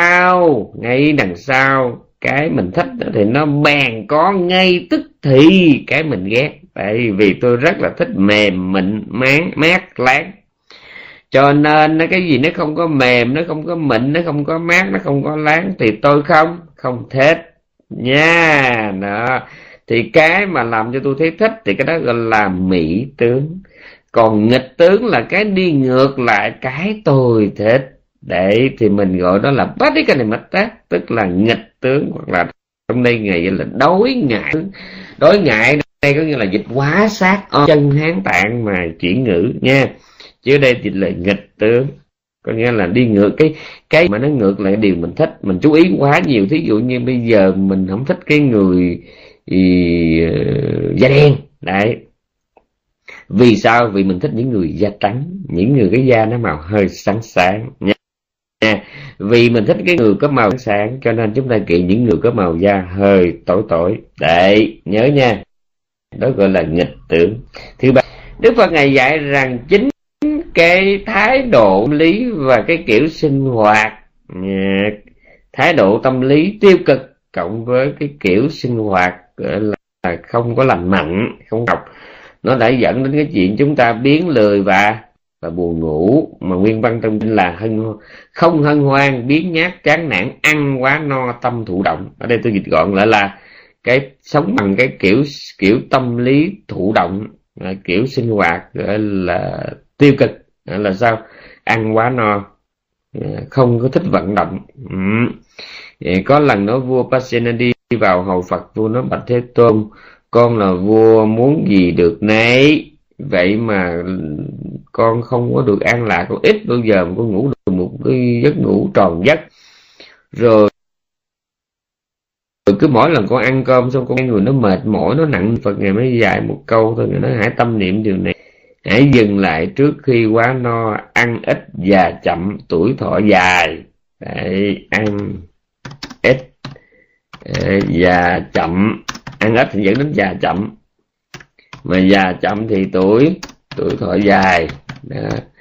sau cái mình thích đó, thì nó bèn có ngay tức thì cái mình ghét. Tại vì tôi rất là thích mềm mịn mát láng, cho nên cái gì nó không có mềm, nó không có mịn, nó không có mát, nó không có láng thì tôi không thích nha. Đó thì cái mà làm cho tôi thấy thích thì cái đó gọi là mỹ tướng. Còn nghịch tướng là cái đi ngược lại cái tôi thích, để thì mình gọi đó là Paticanimatta, tức là nghịch tướng, hoặc là trong đây ngày là đối ngại. Đối ngại đây có nghĩa là dịch hóa sát chân Hán Tạng mà chuyển ngữ nha, chứ đây thì là nghịch tướng, có nghĩa là đi ngược cái mà nó ngược lại điều mình thích. Mình chú ý quá nhiều, thí dụ như bây giờ mình không thích cái người da đen đấy. Vì sao? Vì mình thích những người da trắng, những người cái da nó màu hơi sáng nha. Vì mình thích cái người có màu sáng, cho nên chúng ta kỵ những người có màu da hơi tối. Đấy, nhớ nha, đó gọi là nghịch tướng. Thứ ba, Đức Phật Ngài dạy rằng chính cái thái độ tâm lý và cái kiểu sinh hoạt, thái độ tâm lý tiêu cực cộng với cái kiểu sinh hoạt là không có lành mạnh, không học, nó đã dẫn đến cái chuyện chúng ta biến lười và buồn ngủ. Mà nguyên văn trong kinh là không hân hoan, biến nhát, chán nản, ăn quá no, tâm thụ động. Ở đây tôi dịch gọn lại là cái sống bằng cái kiểu tâm lý thụ động, kiểu sinh hoạt gọi là tiêu cực. Là sao? Ăn quá no, không có thích vận động. Có lần đó vua Pasenadi đi vào hầu Phật, vua nói: bạch Thế Tôn, con là vua muốn gì được nấy, vậy mà con không có được an lạc, con ít bao giờ mà con ngủ được một cái giấc ngủ tròn giấc. Rồi cứ mỗi lần con ăn cơm xong con người nó mệt mỏi, nó nặng. Phật Ngài mới dạy một câu thôi, Ngài nói: hãy tâm niệm điều này, hãy dừng lại trước khi quá no, ăn ít già chậm, tuổi thọ dài. Đấy, ăn ít già chậm, ăn ít thì dẫn đến già chậm, mà già chậm thì tuổi thọ dài. Đó.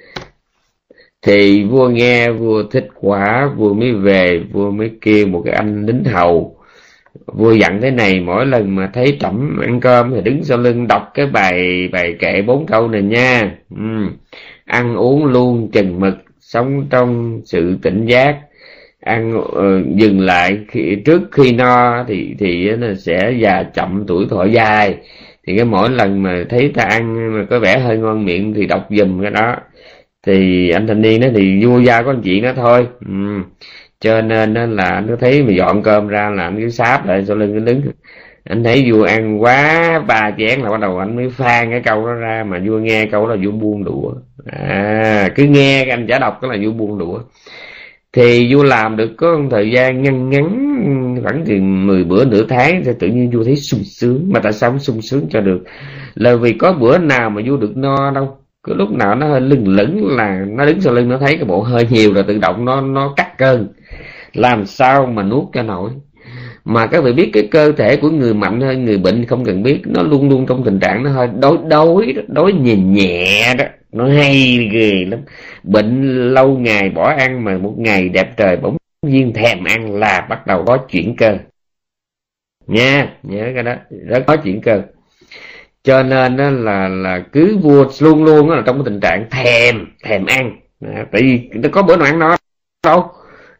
Thì vua nghe, vua thích quá, vua mới về, vua mới kêu một cái anh lính hầu. Vua dặn thế này: mỗi lần mà thấy trẫm ăn cơm thì đứng sau lưng đọc cái bài kệ 4 câu này nha. Ăn uống luôn chừng mực, sống trong sự tỉnh giác, dừng lại trước khi no thì nó sẽ già chậm, tuổi thọ dài. Thì cái mỗi lần mà thấy ta ăn mà có vẻ hơi ngon miệng thì đọc giùm cái đó. Thì anh thanh niên đó thì vua giao có một chuyện đó thôi. Cho nên là nó thấy mà dọn cơm ra là anh cứ sáp lại sau lưng, cái đứng. Anh thấy vua ăn quá 3 chén là bắt đầu anh mới phan cái câu đó ra, mà vua nghe câu đó là vua buông đũa. Cứ nghe anh chả đọc cái là vua buông đũa. Thì vua làm được có một thời gian ngắn khoảng chừng 10 bữa nửa tháng thì tự nhiên vua thấy sung sướng. Mà tại sao không sung sướng cho được? Là vì có bữa nào mà vua được no đâu. Cứ lúc nào nó hơi lửng là nó đứng sau lưng, nó thấy cái bộ hơi nhiều rồi tự động nó cắt cơn, làm sao mà nuốt cho nổi. Mà các vị biết cái cơ thể của người mạnh hơn người bệnh không cần biết, nó luôn luôn trong tình trạng nó hơi đói nhìn nhẹ đó, nó hay ghê lắm. Bệnh lâu ngày bỏ ăn, mà một ngày đẹp trời bỗng nhiên thèm ăn là bắt đầu có chuyển cơ nha, nhớ cái đó, rất có chuyển cơ. Cho nên đó là cứ vua luôn luôn là trong cái tình trạng thèm ăn. Tại vì nó có bữa nào ăn no đâu,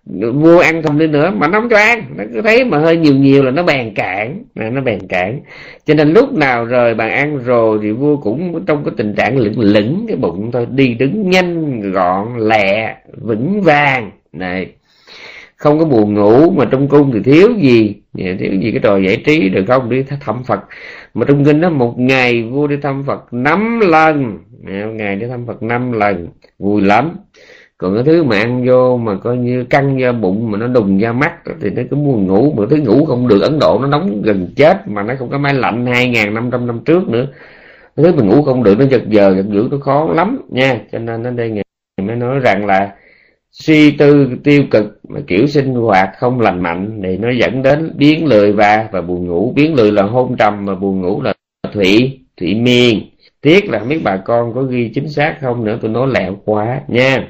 vua ăn không đi nữa mà nó không cho ăn, nó cứ thấy mà hơi nhiều nhiều là nó bèn cản, nó bèn cản. Cho nên lúc nào rồi bạn ăn rồi thì vua cũng trong cái tình trạng lửng lửng cái bụng thôi, đi đứng nhanh gọn lẹ vững vàng này, không có buồn ngủ. Mà trong cung thì thiếu gì cái trò giải trí được không, đi thăm Phật. Mà trong kinh đó một ngày vua đi thăm Phật 5 lần, một ngày đi thăm Phật 5 lần, vui lắm. Còn cái thứ mà ăn vô mà coi như căng ra bụng mà nó đùng ra mắt thì nó cứ muốn ngủ, mà thứ ngủ không được. Ấn Độ nó nóng gần chết mà nó không có máy lạnh 2.500 năm trước nữa, cái thứ mình ngủ không được, nó giật giờ giật giỡn, nó khó lắm nha. Cho nên đến đây ngày mới nói rằng là suy tư tiêu cực mà kiểu sinh hoạt không lành mạnh thì nó dẫn đến biến lười và buồn ngủ. Biến lười là hôn trầm, mà buồn ngủ là thụy miên. Tiếc là không biết bà con có ghi chính xác không nữa, tôi nói lẹo quá nha.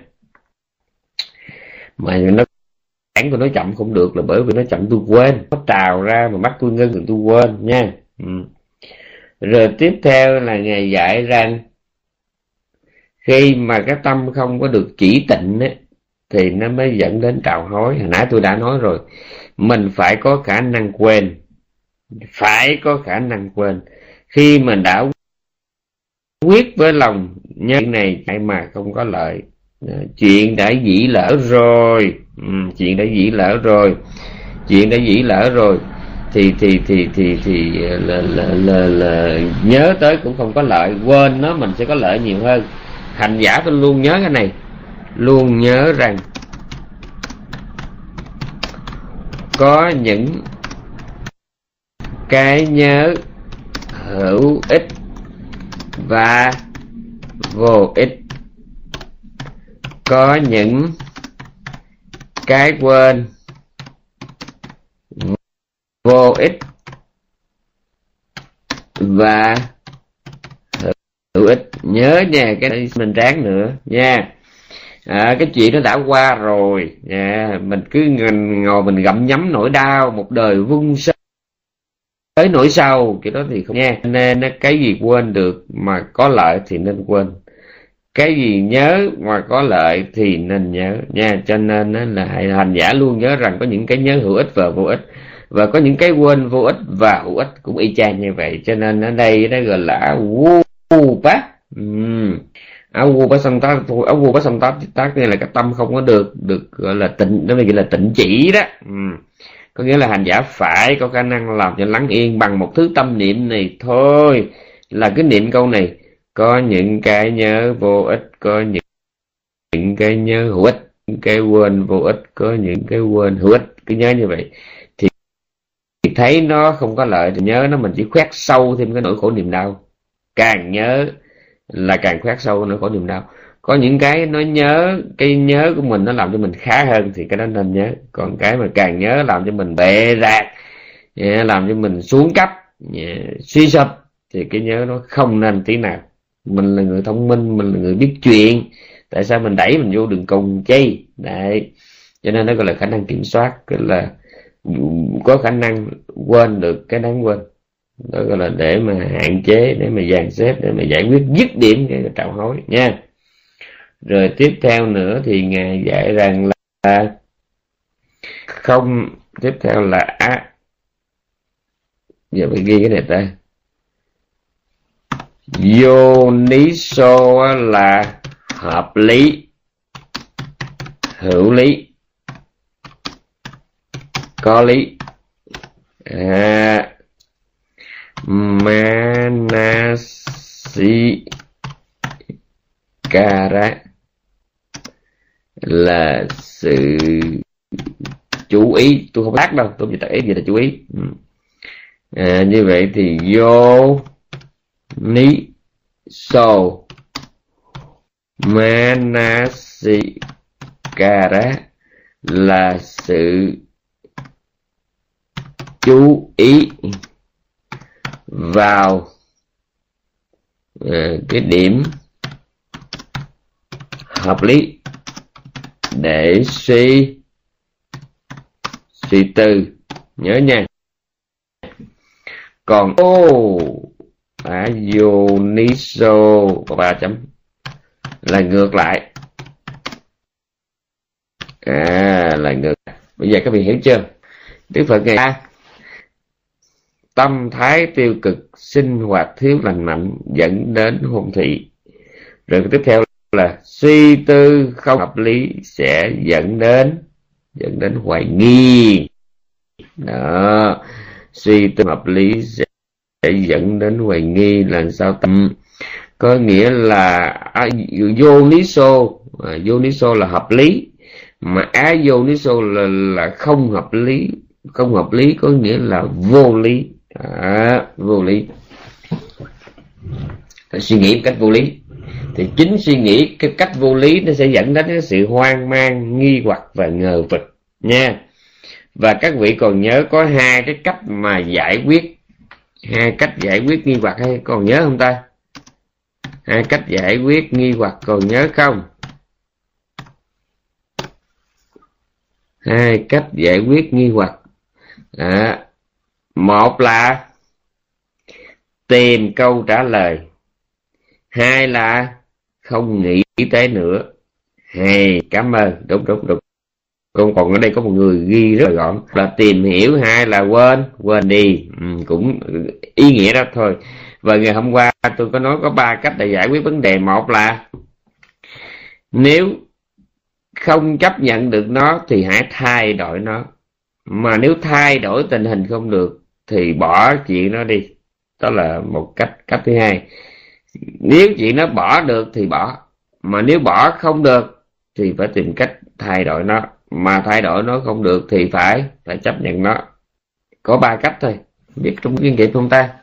Mà nó bản tôi nói chậm không được là bởi vì nó chậm tôi quên, nó trào ra mà mắt tôi ngưng thì tôi quên nha. Rồi tiếp theo là Ngài dạy rằng khi mà cái tâm không có được chỉ tịnh ấy, thì nó mới dẫn đến trào hối. Hồi nãy tôi đã nói rồi, mình phải có khả năng quên, phải có khả năng quên. Khi mình đã quyết với lòng nhân này mà không có lợi, chuyện đã dĩ lỡ rồi, chuyện đã dĩ lỡ rồi, chuyện đã dĩ lỡ rồi thì là nhớ tới cũng không có lợi, quên nó mình sẽ có lợi nhiều hơn. Hành giả tôi luôn nhớ cái này, luôn nhớ rằng có những cái nhớ hữu ích và vô ích, có những cái quên vô ích và hữu ích. Nhớ nha, cái này mình ráng nữa nha. Cái chuyện nó đã qua rồi nha, mình cứ ngồi mình gặm nhấm nỗi đau, một đời vung tới nỗi sầu kiểu đó thì không nha. Nên cái gì quên được mà có lợi thì nên quên, cái gì nhớ mà có lợi thì nên nhớ nha. Cho nên là hành giả luôn nhớ rằng có những cái nhớ hữu ích và vô ích, và có những cái quên vô ích và hữu ích cũng y chang như vậy. Cho nên ở đây nó gọi là Awupa. Awupa Samtat nghĩa là cái tâm không có được gọi là tịnh, đó gọi là tịnh chỉ đó. Có nghĩa là hành giả phải có khả năng làm cho lắng yên bằng một thứ tâm niệm này thôi, là cái niệm câu này: có những cái nhớ vô ích, có những cái nhớ hữu ích, những cái quên vô ích, có những cái quên hữu ích. Cứ nhớ như vậy thì thấy nó không có lợi thì nhớ nó, mình chỉ khoét sâu thêm cái nỗi khổ niềm đau. Càng nhớ là càng khoét sâu nỗi khổ niềm đau. Có những cái nó nhớ, cái nhớ của mình nó làm cho mình khá hơn thì cái đó nên nhớ. Còn cái mà càng nhớ làm cho mình bệ rạc, làm cho mình xuống cấp, suy sụp thì cái nhớ nó không nên tí nào. Mình là người thông minh, mình là người biết chuyện, tại sao mình đẩy mình vô đường cùng chi đấy. Cho nên nó gọi là khả năng kiểm soát, gọi là có khả năng quên được cái đáng quên. Đó gọi là để mà hạn chế, để mà dàn xếp, để mà giải quyết dứt điểm cái trạo hối nha. Rồi tiếp theo nữa thì Ngài dạy rằng là không, tiếp theo là giờ phải ghi cái này ta. Yoniso là hợp lý, hữu lý, có lý. Manasikara là sự chú ý. Tôi không tác đâu, tôi chỉ tác ý gì là chú ý. Như vậy thì Yoniso Manasikara là sự chú ý vào cái điểm hợp lý để suy tư. Nhớ nha. Còn Yoniso ba chấm là ngược lại. là ngược. Bây giờ các vị hiểu chưa? Đức Phật ngày tâm thái tiêu cực, sinh hoạt thiếu lành mạnh dẫn đến hôn thị. Rồi tiếp theo là suy tư không hợp lý sẽ dẫn đến hoài nghi. Đó, suy tư hợp lý sẽ dẫn đến hoài nghi là sao? Tâm có nghĩa là vô lý xô là hợp lý, mà vô lý xô là không hợp lý. Không hợp lý có nghĩa là vô lý. Vô lý, suy nghĩ một cách vô lý, thì chính suy nghĩ cái cách vô lý nó sẽ dẫn đến cái sự hoang mang, nghi hoặc và ngờ vực nha. Và các vị còn nhớ có hai cái cách mà giải quyết, hai cách giải quyết nghi hoặc hay còn nhớ không ta? Hai cách giải quyết nghi hoặc còn nhớ không? Hai cách giải quyết nghi hoặc. Một là tìm câu trả lời, hai là không nghĩ tới nữa. Hay, cảm ơn, đúng. Còn ở đây có một người ghi rất là gọn là tìm hiểu, hai là quên đi. Cũng ý nghĩa đó thôi. Và ngày hôm qua tôi có nói có 3 cách để giải quyết vấn đề. Một là nếu không chấp nhận được nó thì hãy thay đổi nó, mà nếu thay đổi tình hình không được thì bỏ chuyện nó đi. Đó là một cách. Cách thứ hai, nếu chuyện nó bỏ được thì bỏ, mà nếu bỏ không được thì phải tìm cách thay đổi nó, mà thay đổi nó không được thì phải chấp nhận nó. Có 3 cách thôi, biết trong kinh nghiệm không ta?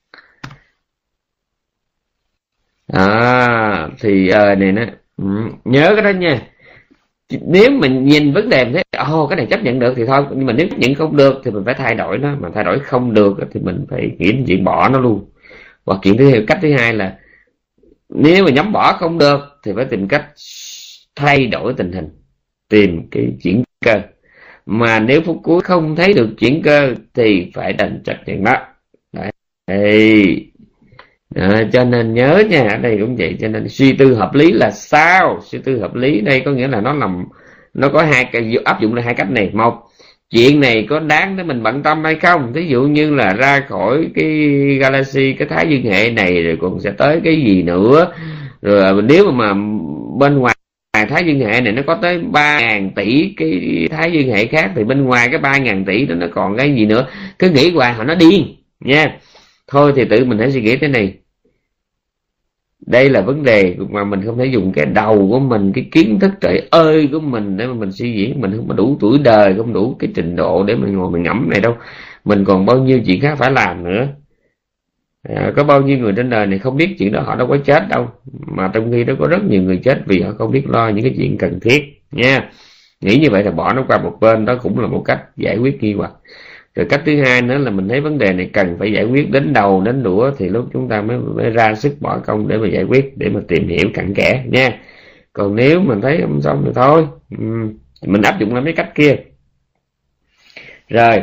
Thì này nó nhớ cái đó nha. Nếu mình nhìn vấn đề thấy cái này chấp nhận được thì thôi, nhưng mà nếu chấp nhận không được thì mình phải thay đổi nó, mà thay đổi không được thì mình phải nghĩ đến chuyện bỏ nó luôn. Hoặc cách thứ hai là nếu mà nhóm bỏ không được thì phải tìm cách thay đổi tình hình, tìm cái chuyển cơ. Mà nếu phút cuối không thấy được chuyển cơ thì phải đành chấp nhận nó. Đấy. Cho nên nhớ nha, ở đây cũng vậy. Cho nên suy tư hợp lý là sao? Suy tư hợp lý đây có nghĩa là nó có hai cái áp dụng là hai cách này. Một, chuyện này có đáng để mình bận tâm hay không? Ví dụ như là ra khỏi cái galaxy, cái thái dương hệ này rồi còn sẽ tới cái gì nữa. Rồi nếu mà bên ngoài thái dương hệ này nó có tới 3.000 tỷ cái thái dương hệ khác, thì bên ngoài cái 3.000 tỷ đó nó còn cái gì nữa? Cứ nghĩ hoài họ nó điên nha. Thôi thì tự mình hãy suy nghĩ thế này. Đây là vấn đề mà mình không thể dùng cái đầu của mình, cái kiến thức trời ơi của mình để mà mình suy diễn. Mình không có đủ tuổi đời, không đủ cái trình độ để mình ngồi mình ngẫm này đâu. Mình còn bao nhiêu chuyện khác phải làm nữa. Có bao nhiêu người trên đời này không biết chuyện đó, họ đâu có chết đâu. Mà trong khi đó có rất nhiều người chết vì họ không biết lo những cái chuyện cần thiết nha. Nghĩ như vậy là bỏ nó qua một bên, đó cũng là một cách giải quyết nghi hoặc. Rồi cách thứ hai nữa là mình thấy vấn đề này cần phải giải quyết đến đầu đến đũa thì lúc chúng ta mới ra sức bỏ công để mà giải quyết, để mà tìm hiểu cặn kẽ nha. Còn nếu mình thấy không xong thì thôi, mình áp dụng lại mấy cách kia. Rồi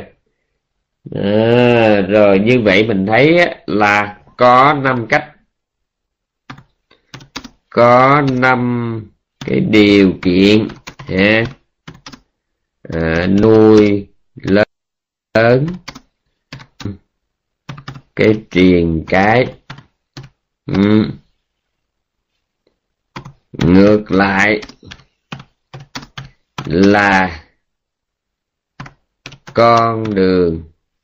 rồi như vậy mình thấy là có 5 cách, có 5 cái điều kiện nuôi lớn cái truyền cái. Ngược lại là con đường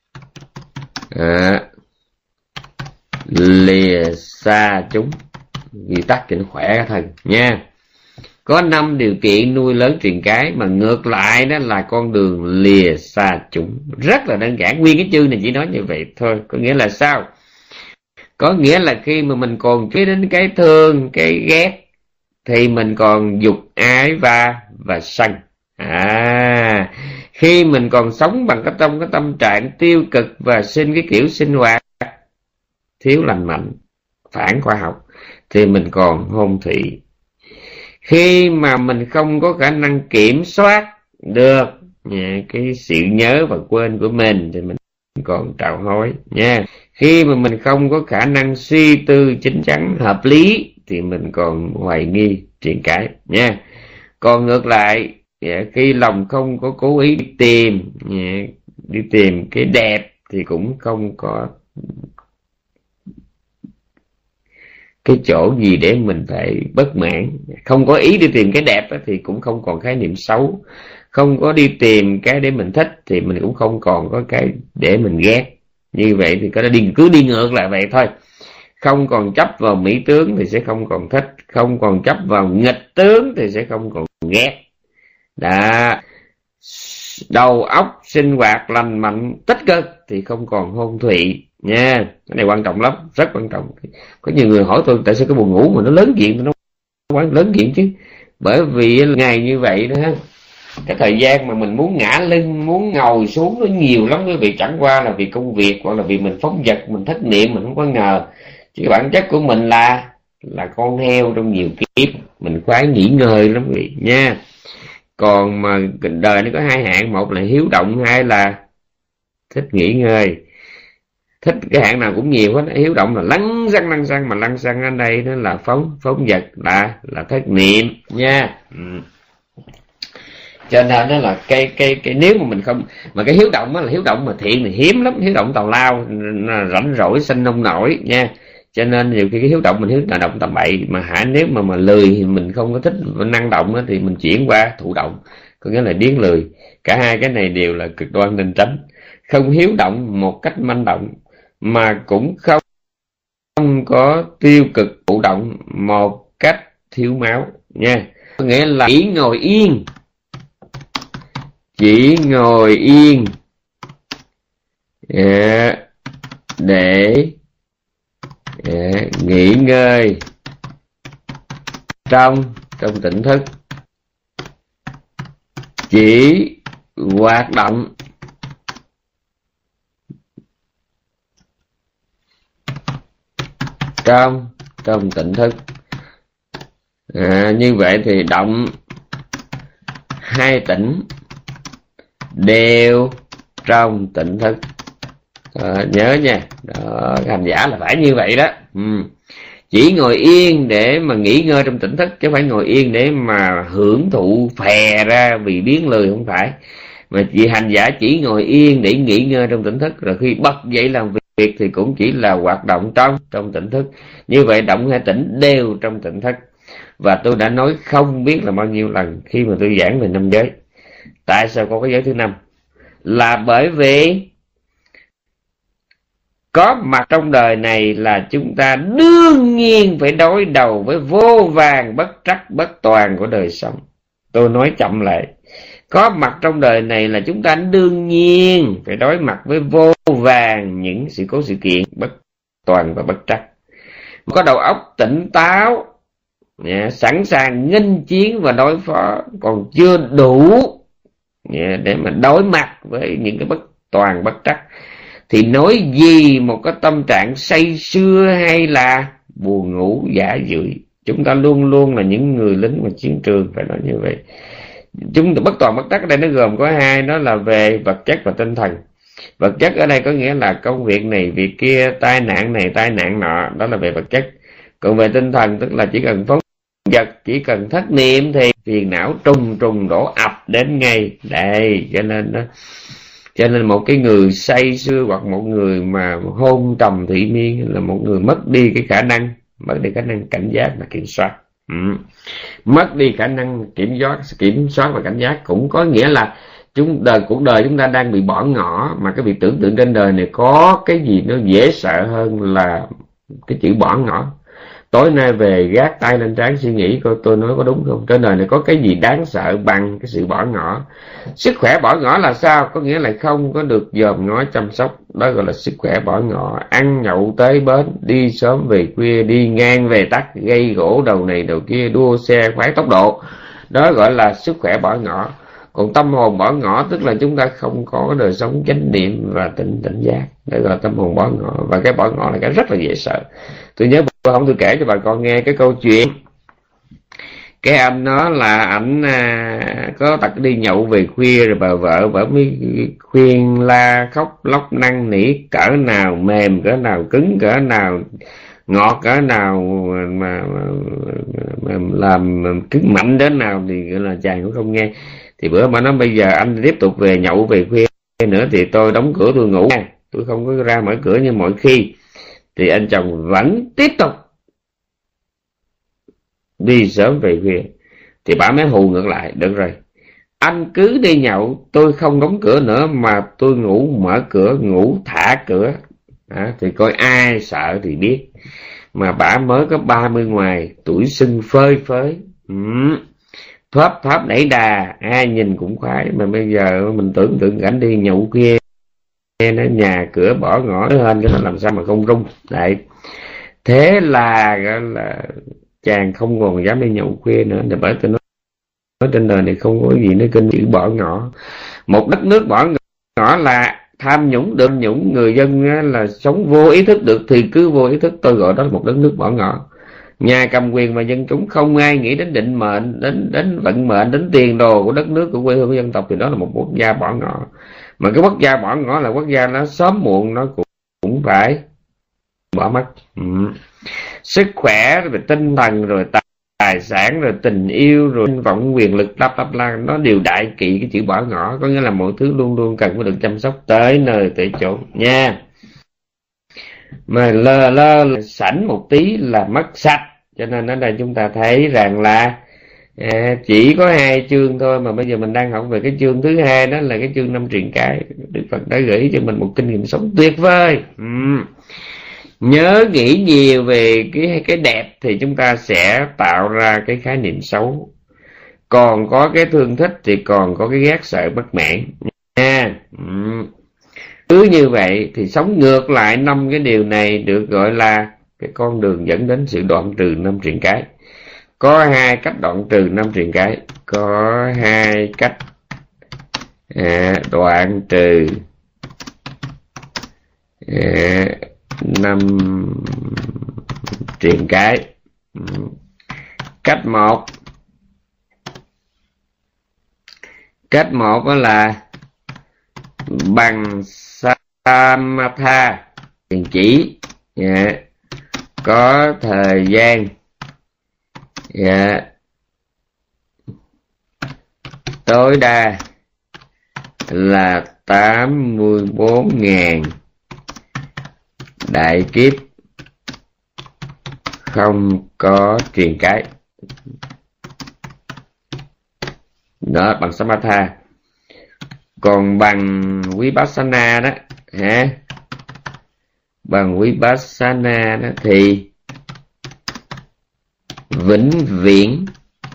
lìa xa chúng. Ghi tắt cho nó khỏe cả thần nha. Có 5 điều kiện nuôi lớn truyền cái, mà ngược lại đó là con đường lìa xa chúng. Rất là đơn giản, nguyên cái chương này chỉ nói như vậy thôi. Có nghĩa là sao? Có nghĩa là khi mà mình còn chú ý đến cái thương, cái ghét, thì mình còn dục ái và sân. Khi mình còn sống bằng trong cái tâm trạng tiêu cực và sinh cái kiểu sinh hoạt thiếu lành mạnh, phản khoa học, thì mình còn hôn thị. Khi mà mình không có khả năng kiểm soát được cái sự nhớ và quên của mình thì mình còn trạo hối nha. Khi mà mình không có khả năng suy tư chín chắn hợp lý thì mình còn hoài nghi chuyện cãi nha. Còn ngược lại, Khi lòng không có cố ý đi tìm cái đẹp thì cũng không có cái chỗ gì để mình phải bất mãn. Không có ý đi tìm cái đẹp thì cũng không còn khái niệm xấu. Không có đi tìm cái để mình thích thì mình cũng không còn có cái để mình ghét. Như vậy thì cứ đi ngược lại vậy thôi. Không còn chấp vào mỹ tướng thì sẽ không còn thích. Không còn chấp vào nghịch tướng thì sẽ không còn ghét. Đã đầu óc sinh hoạt lành mạnh tích cực thì không còn hôn thụy nha. Cái này quan trọng lắm, rất quan trọng. Có nhiều người hỏi tôi tại sao cái buồn ngủ mà nó lớn chuyện, nó quá lớn chuyện chứ. Bởi vì ngày như vậy đó, cái thời gian mà mình muốn ngã lưng, muốn ngồi xuống nó nhiều lắm quý vị. Chẳng qua là vì công việc hoặc là vì mình phóng dật, mình thất niệm, mình không có ngờ. Chứ bản chất của mình là con heo trong nhiều kiếp. Mình khoái nghỉ ngơi lắm quý vị nha. Còn mà đời nó có hai hạng, một là hiếu động, hai là thích nghỉ ngơi. Thích cái hạng nào cũng nhiều hết. Hiếu động là lăng xăng, mà lăng xăng ở đây nó là phóng dật, là thất niệm nha. Cho nên đó là cái nếu mà mình không, mà cái hiếu động đó là hiếu động mà thiện thì hiếm lắm. Hiếu động tào lao, rảnh rỗi sinh nông nổi nha. Cho nên nhiều khi cái hiếu động mình hiếu động tầm bậy, mà nếu mà lười thì mình không có thích năng động đó, thì mình chuyển qua thụ động, có nghĩa là điếng lười. Cả hai cái này đều là cực đoan nên tránh. Không hiếu động một cách manh động, mà cũng không có tiêu cực thụ động một cách thiếu máu nha. Có nghĩa là chỉ ngồi yên để nghỉ ngơi trong tỉnh thức, chỉ hoạt động trong tỉnh thức. Như vậy thì động hai tỉnh đều trong tỉnh thức. Nhớ nha, đó, hành giả là phải như vậy đó. Chỉ ngồi yên để mà nghỉ ngơi trong tỉnh thức, chứ không phải ngồi yên để mà hưởng thụ phè ra vì biến lười, không phải. Mà chỉ hành giả chỉ ngồi yên để nghỉ ngơi trong tỉnh thức, rồi khi bật dậy làm việc thì cũng chỉ là hoạt động trong tỉnh thức. Như vậy động hai tỉnh đều trong tỉnh thức. Và tôi đã nói không biết là bao nhiêu lần khi mà tôi giảng về năm giới. Tại sao có cái giới thứ năm? Là bởi vì có mặt trong đời này là chúng ta đương nhiên phải đối đầu với vô vàn bất trắc bất toàn của đời sống. Tôi nói chậm lại. Có mặt trong đời này là chúng ta đương nhiên phải đối mặt với vô vàn những sự cố sự kiện bất toàn và bất trắc. Có đầu óc tỉnh táo, sẵn sàng nghênh chiến và đối phó, còn chưa đủ để mà đối mặt với những cái bất toàn bất trắc, thì nói gì một cái tâm trạng say sưa hay là buồn ngủ dã dụi. Chúng ta luôn luôn là những người lính của chiến trường, phải nói như vậy. Chúng ta bất toàn bất trắc ở đây nó gồm có hai, đó là về vật chất và tinh thần. Vật chất ở đây có nghĩa là công việc này việc kia, tai nạn này tai nạn nọ, đó là về vật chất. Còn về tinh thần tức là chỉ cần phóng dật, chỉ cần thất niệm thì phiền não trùng đổ ập đến ngay đây. Cho nên một cái người say sưa hoặc một người mà hôn trầm thủy miên là một người mất đi cái khả năng cảnh giác và kiểm soát. Mất đi khả năng kiểm soát và cảnh giác cũng có nghĩa là cuộc đời chúng ta đang bị bỏ ngỏ. Mà cái việc tưởng tượng trên đời này có cái gì nó dễ sợ hơn là cái chữ bỏ ngỏ. Tối nay về gác tay lên trán suy nghĩ coi tôi nói có đúng không. Trên đời này có cái gì đáng sợ bằng cái sự bỏ ngỏ. Sức khỏe bỏ ngỏ là sao? Có nghĩa là không có được dòm ngó chăm sóc. Đó gọi là sức khỏe bỏ ngỏ. Ăn nhậu tới bến, đi sớm về khuya, đi ngang về tắt, gây gỗ đầu này đầu kia, đua xe khoái tốc độ. Đó gọi là sức khỏe bỏ ngỏ. Còn tâm hồn bỏ ngỏ tức là chúng ta không có đời sống chánh niệm và tỉnh giác. Đó gọi là tâm hồn bỏ ngỏ. Và cái bỏ ngỏ là cái rất là dễ sợ. Tôi nhớ tôi kể cho bà con nghe cái câu chuyện. Cái anh đó là ảnh có tật đi nhậu về khuya, rồi bà vợ mới khuyên la khóc lóc năn nỉ cỡ nào, mềm cỡ nào, cứng cỡ nào, ngọt cỡ nào, mà làm cứng mạnh đến nào thì gọi là chàng cũng không nghe. Thì bữa mà nói bây giờ anh tiếp tục về nhậu về khuya nữa thì tôi đóng cửa tôi ngủ, tôi không có ra mở cửa như mọi khi. Thì anh chồng vẫn tiếp tục đi sớm về khuya. Thì bà mới hù ngược lại, được rồi, anh cứ đi nhậu, tôi không đóng cửa nữa mà tôi ngủ mở cửa, ngủ thả cửa. Thì coi ai sợ thì biết. Mà bà mới có 30 ngoài, tuổi xuân phơi phới, thóp thóp đẩy đà, ai nhìn cũng khoái. Mà bây giờ mình tưởng tượng cảnh đi nhậu kia, nó nhà cửa bỏ ngỏ lên cho nó làm sao mà không rung. Đấy, thế là gọi là chàng không còn dám đi nhậu khuya nữa. Để bởi tôi nói trên đời này không có gì nó kinh chữ bỏ ngỏ. Một đất nước bỏ ngỏ là tham nhũng được nhũng, người dân là sống vô ý thức được thì cứ vô ý thức. Tôi gọi đó là một đất nước bỏ ngỏ. Nhà cầm quyền mà dân chúng không ai nghĩ đến định mệnh, đến vận mệnh, đến tiền đồ của đất nước, của quê hương của dân tộc, thì đó là một quốc gia bỏ ngỏ. Mà cái quốc gia bỏ ngỏ là quốc gia nó sớm muộn nó cũng phải bỏ mất. Sức khỏe rồi tinh thần rồi tài sản rồi tình yêu rồi danh vọng quyền lực la nó đều đại kỵ cái chữ bỏ ngỏ. Có nghĩa là mọi thứ luôn luôn cần phải được chăm sóc tới nơi tới chỗ nha. Mà lơ sảnh một tí là mất sạch. Cho nên ở đây chúng ta thấy rằng là chỉ có 2 chương thôi, mà bây giờ mình đang học về cái chương thứ 2, đó là cái chương 5 truyền cái. Đức Phật đã gửi cho mình một kinh nghiệm sống tuyệt vời. Nhớ nghĩ nhiều về cái đẹp thì chúng ta sẽ tạo ra cái khái niệm xấu. Còn có cái thương thích thì còn có cái ghét sợ bất mãn nha. Cứ như vậy thì sống ngược lại 5 cái điều này được gọi là cái con đường dẫn đến sự đoạn trừ 5 truyền cái. Có 2 cách đoạn trừ 5 truyền cái. Có 2 cách đoạn trừ 5 truyền cái. Cách một đó là bằng samatha, thiền chỉ, có thời gian tối đa là 84.000 đại kiếp không có truyền cái. Đó, bằng samatha. Còn bằng vipassana đó bằng vipassana đó thì vĩnh viễn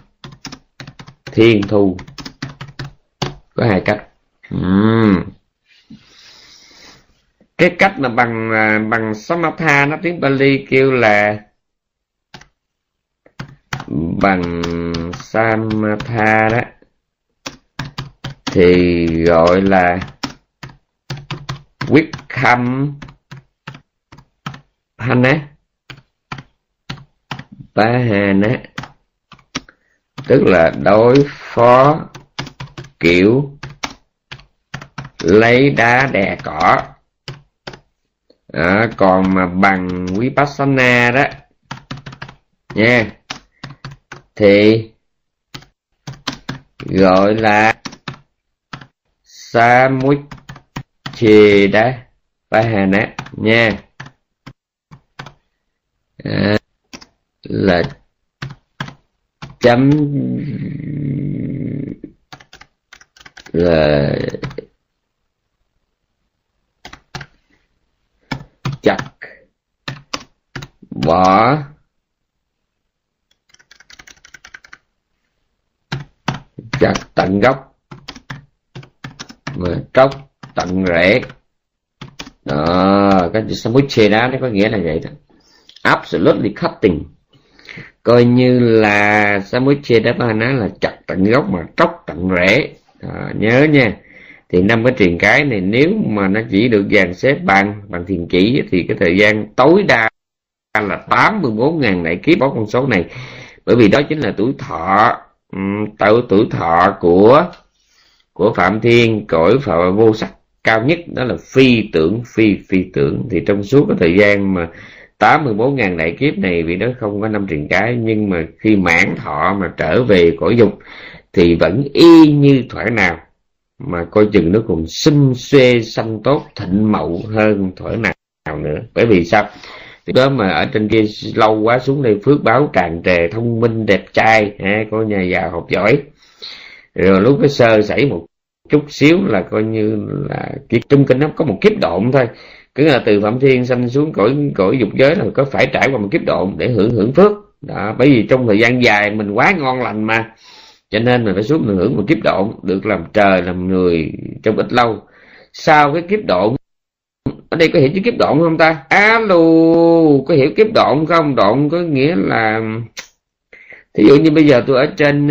thiên thu. Có 2 cách. Cái cách mà bằng samatha nó tiếng Pali kêu là bằng samatha đó thì gọi là Vikhamphana Pahana, tức là đối phó kiểu lấy đá đè cỏ. Còn mà bằng Vipassana đó nha thì gọi là Samudcheda Pahana nha. Là chấm là chặt bỏ chặt tận gốc mà tróc tận rễ. Đó, cái chữ Samudcheda nó có nghĩa là vậy đó. Absolutely cutting, coi như là Samudcheda Pahana là chặt tận gốc mà tróc tận rễ. Nhớ nha. Thì 5 cái truyền cái này nếu mà nó chỉ được dàn xếp bằng thiền chỉ thì cái thời gian tối đa là 84.000 đại kiếp. Có con số này bởi vì đó chính là tuổi thọ của Phạm Thiên, cõi Phật vô sắc cao nhất, đó là phi tưởng. Thì trong suốt cái thời gian mà 84.000 đại kiếp này vì đó không có 5 truyền cái, nhưng mà khi mãn thọ mà trở về cõi dục thì vẫn y như thuở nào, mà coi chừng nó còn xum xuê xanh tốt thịnh mậu hơn thuở nào nữa. Bởi vì sao? Thì đó mà ở trên kia lâu quá xuống đây phước báo tràn trề, thông minh đẹp trai, có nhà giàu học giỏi, rồi lúc cái sơ sẩy một chút xíu là coi như là cái trung kinh nó có một kiếp độn thôi. Cứ là từ Phạm Thiên sanh xuống cõi dục giới là có phải trải qua một kiếp độn để hưởng phước đó. Bởi vì trong thời gian dài mình quá ngon lành mà, cho nên mình phải xuống mình hưởng một kiếp độn, được làm trời làm người trong ít lâu. Sau cái kiếp độn, ở đây có hiểu chữ kiếp độn không ta? Alo, có hiểu kiếp độn không? Độn có nghĩa là thí dụ như bây giờ tôi ở trên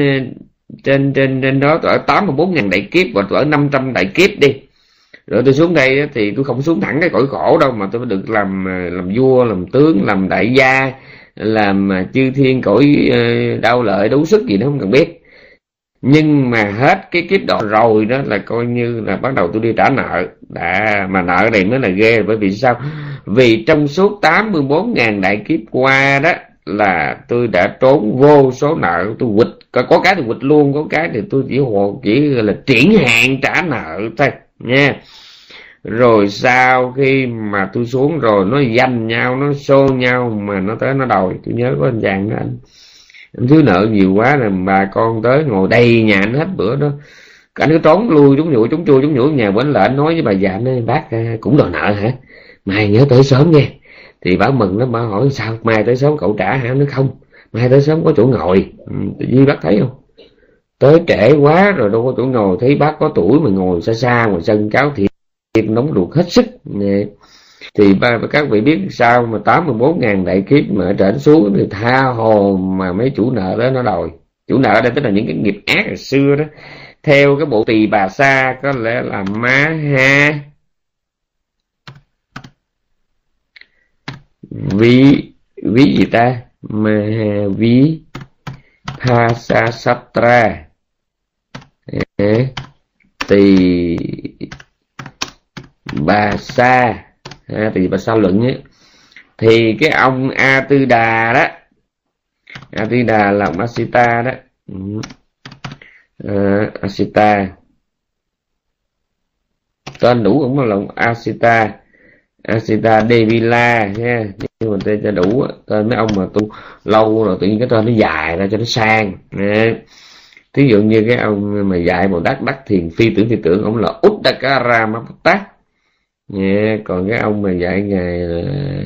đó tôi ở 84.000 đại kiếp, hoặc tôi ở 500 đại kiếp đi, rồi tôi xuống đây thì tôi không xuống thẳng cái cõi khổ đâu, mà tôi được làm vua, làm tướng, làm đại gia, làm chư thiên cõi đau lợi đấu sức gì đó không cần biết. Nhưng mà hết cái kiếp độ rồi đó là coi như là bắt đầu tôi đi trả nợ mà nợ này mới là ghê. Bởi vì sao? Vì trong suốt 84.000 đại kiếp qua đó là tôi đã trốn vô số nợ, tôi quỵt, có cái tôi quỵt luôn, có cái thì tôi chỉ là triển hạn trả nợ thôi nha. Rồi sau khi mà tôi xuống rồi nó giành nhau, nó xô nhau, mà nó tới nó đòi. Tôi nhớ có anh chàng đó, anh thiếu nợ nhiều quá là bà con tới ngồi đầy nhà anh hết bữa đó. Anh cứ trốn lui trốn nhủi trốn chui trốn nhủi nhà của anh, là anh nói với bà già, nói bác cũng đòi nợ hả, mai nhớ tới sớm nghe. Thì bà mừng lắm, bà hỏi sao mai tới sớm cậu trả hả? Nó không, mai tới sớm có chỗ ngồi. Tự nhiên bác thấy không, tới trễ quá rồi đâu có chỗ ngồi. Thấy bác có tuổi mà ngồi xa xa ngoài sân cháo thịt nóng ruột hết sức. Thì các vị biết sao mà 84.000 đại kiếp mà ở trển xuống thì tha hồ mà mấy chủ nợ đó nó đòi. Chủ nợ ở đây tức là những cái nghiệp ác hồi xưa đó, theo cái bộ Tỳ Bà Sa có lẽ là má ha ví gì ta, ma ha ví Pasasatra Tỳ Bà Sa, Tỳ Bà Sa luận ấy. Thì cái ông A Tư Đà đó, A Tư Đà là ông Asita đó, Asita tên đủ cũng là ông Asita Devila nha, nhưng mà tên cho đủ tên mấy ông mà tu lâu rồi tự nhiên cái tên nó dài ra cho nó sang. Thí dụ như cái ông mà dạy Bồ Tát đắc thiền phi tưởng ông là Uddakara Maputta. Còn cái ông mà dạy ngài là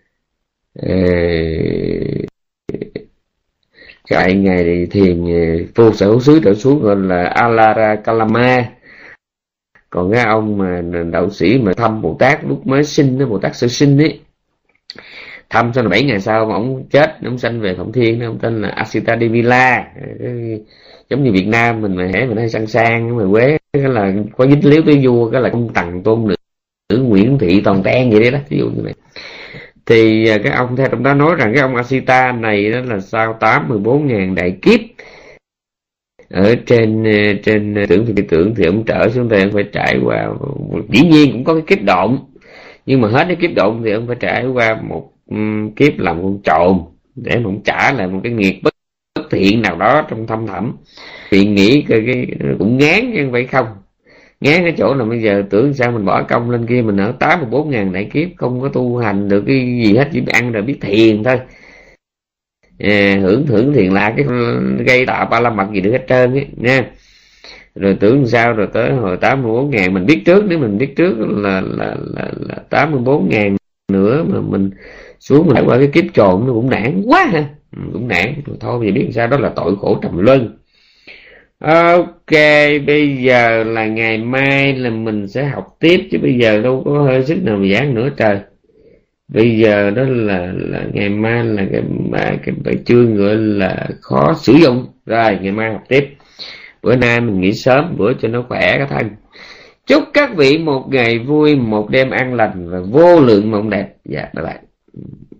dạy ngài thiền vô sở hữu xứ trở xuống gọi là Alara Kalama. Còn cái ông mà đạo sĩ mà thăm Bồ Tát lúc mới sinh đó, Bồ Tát sơ sinh ấy, thăm sau là 7 ngày sau mà ông chết, ông sanh về Phạm Thiên, ông tên là Asita Devila. Giống như Việt Nam mình mà mình hay sang mà Quế cái là có dính líu tới vua, cái là công tằng tôn nữ Nguyễn Thị Toàn Ten vậy đấy đó, ví dụ như vậy. Thì cái ông theo trong đó nói rằng cái ông Asita này đó là sau 84.000 đại kiếp ở trên tưởng thì ông trở xuống đây ông phải trải qua, dĩ nhiên cũng có cái kiếp độn, nhưng mà hết cái kiếp độn thì ông phải trải qua một kiếp làm con trộm để mà ông trả lại một cái nghiệp bất thiện nào đó trong thâm thẳm. Thì nghĩ cái cũng ngán chứ không phải không. Ngán cái chỗ là bây giờ tưởng sao mình bỏ công lên kia mình ở 84.000 đại kiếp không có tu hành được cái gì hết, chỉ biết ăn rồi biết thiền thôi, hưởng thiền là cái gây tạo ba la mật gì được hết trơn ấy nha. Rồi tưởng sao rồi tới hồi 84.000 mình biết trước, nếu mình biết trước là 84.000 nữa mà mình xuống mình trải qua cái kiếp trộm nó cũng nản quá ha, cũng nản thôi. Bây giờ biết sao, đó là tội khổ trầm luân. Ok, bây giờ là ngày mai là mình sẽ học tiếp, chứ bây giờ đâu có hơi sức nào mà giảng nữa trời. Bây giờ đó là ngày mai là cái bài chương gọi là khó sử dụng. Rồi ngày mai học tiếp. Bữa nay mình nghỉ sớm bữa cho nó khỏe cái thân. Chúc các vị một ngày vui, một đêm an lành và vô lượng mộng đẹp. Dạ bye bye.